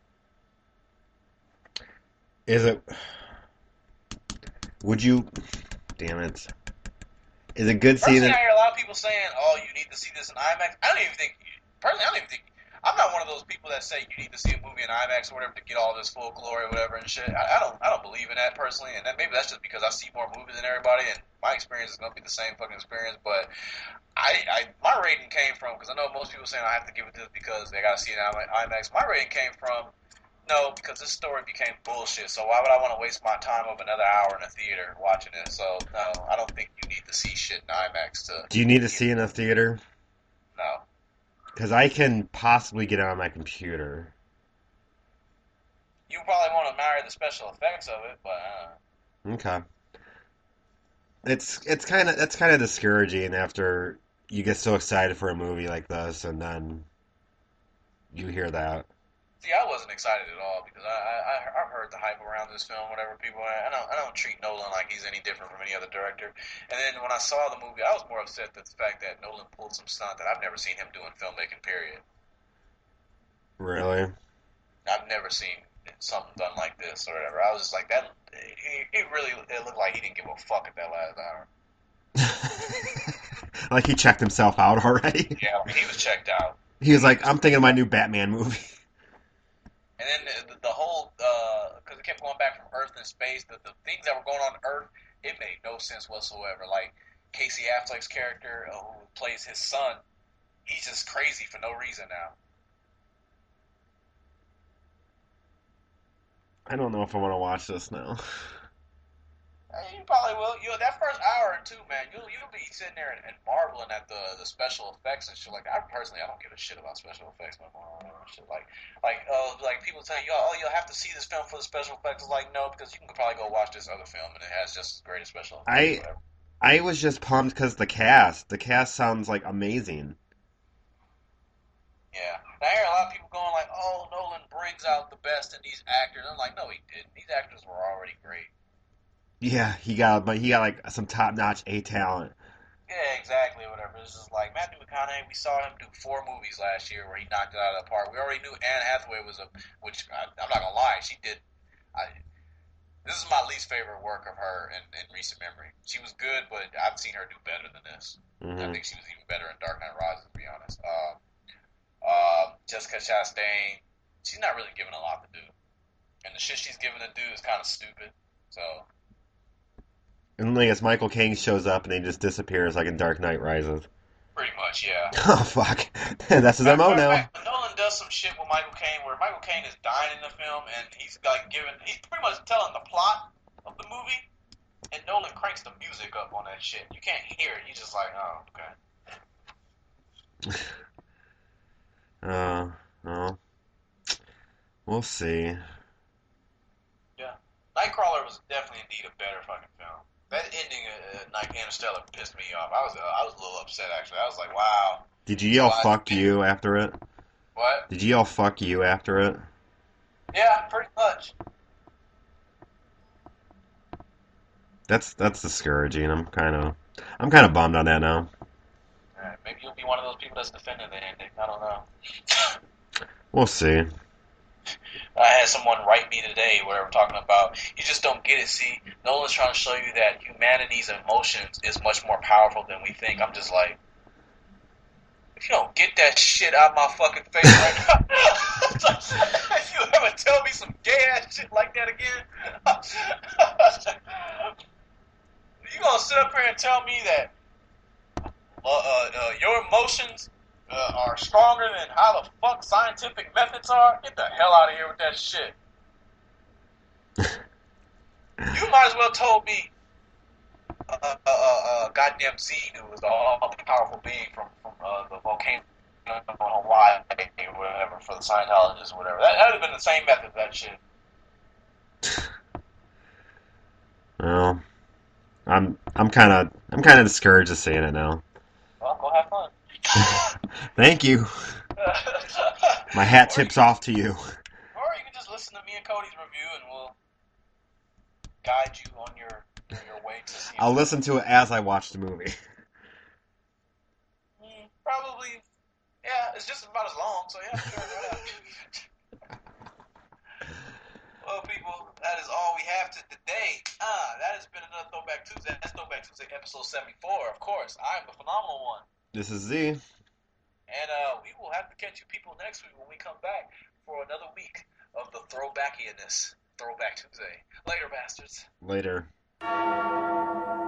Is it? Would you? Damn it! Is it good seeing Personally, it? I hear a lot of people saying, "Oh, you need to see this in IMAX." I don't even think. I'm not one of those people that say you need to see a movie in IMAX or whatever to get all this full glory or whatever and shit. I don't believe in that personally, and then maybe that's just because I see more movies than everybody, and my experience is gonna be the same fucking experience. But my rating came from, because I know most people saying I have to give it this because they gotta see it in IMAX. My rating came from no, because this story became bullshit. So why would I want to waste my time of another hour in a theater watching it? So no, I don't think you need to see shit in IMAX to. Do you need to see in a theater? No. Because I can possibly get it on my computer. You probably want to marry the special effects of it, but. Okay. It's kind of discouraging after you get so excited for a movie like this and then you hear that. See, I wasn't excited at all because I've heard the hype around this film. Whatever people, I don't treat Nolan like he's any different from any other director. And then when I saw the movie, I was more upset at the fact that Nolan pulled some stunt that I've never seen him do in filmmaking. Period. Really? I've never seen something done like this or whatever. I was just like that. It looked like he didn't give a fuck at that last hour. Like he checked himself out already. Yeah, I mean, he was checked out. He was like, I'm thinking of my new Batman movie. And then the whole, because it kept going back from Earth and space, the things that were going on Earth, it made no sense whatsoever. Like, Casey Affleck's character, who plays his son, he's just crazy for no reason now. I don't know if I want to watch this now. You probably will. That first hour or two, man, you'll be sitting there and marveling at the special effects and shit. Like, I don't give a shit about special effects no more. Shit. Like people tell you, oh, you'll have to see this film for the special effects. It's like, no, because you can probably go watch this other film and it has just as great as special effects. I was just pumped because the cast sounds like amazing. Yeah. And I hear a lot of people going like, oh, Nolan brings out the best in these actors. I'm like, no, he didn't. These actors were already great. Yeah, he got like some top-notch A talent. Yeah, exactly, whatever. It's just like Matthew McConaughey, we saw him do 4 movies last year where he knocked it out of the park. We already knew Anne Hathaway was which I'm not going to lie, she did. This is my least favorite work of her in recent memory. She was good, but I've seen her do better than this. Mm-hmm. I think she was even better in Dark Knight Rises, to be honest. Jessica Chastain, she's not really given a lot to do. And the shit she's given to do is kind of stupid, so... And like as Michael Caine shows up and he just disappears like in Dark Knight Rises. Pretty much, yeah. Oh, fuck. That's his MO now. Nolan does some shit with Michael Caine where Michael Caine is dying in the film and he's pretty much telling the plot of the movie and Nolan cranks the music up on that shit. You can't hear it. You're just like, oh, okay. Well, we'll see. Yeah. Nightcrawler was definitely indeed a better fucking film. That ending of Night Interstellar pissed me off. I was a little upset, actually. I was like, wow. Did you yell fuck you after it? What? Did you yell fuck you after it? Yeah, pretty much. That's discouraging. I'm kind of bummed on that now. Right. Maybe you'll be one of those people that's defending the ending. I don't know. We'll see. I had someone write me today where we're talking about, you just don't get it. See, Nolan's trying to show you that humanity's emotions is much more powerful than we think. I'm just like, if you don't get that shit out of my fucking face right now, if you ever tell me some gay ass shit like that again, you gonna sit up here and tell me that your emotions are stronger than how the fuck scientific methods are? Get the hell out of here with that shit. You might as well told me goddamn Xenu was the all-powerful being from the volcano on Hawaii or whatever for the Scientologists or whatever. That would have been the same method of that shit. Well, I'm kind of discouraged of seeing it now. Well, go have fun. Thank you. My hat tips off to you. Or you can just listen to me and Cody's review, and we'll guide you on your way to see. I'll listen to it as I watch the movie. Probably, yeah. It's just about as long, so yeah. Sure, well, people, that is all we have today. That has been another Throwback Tuesday. That's Throwback Tuesday, episode 74. Of course, I am the phenomenal one. This is Z. And we will have to catch you people next week when we come back for another week of the throwbackiness. Throwback Tuesday. Later, bastards. Later.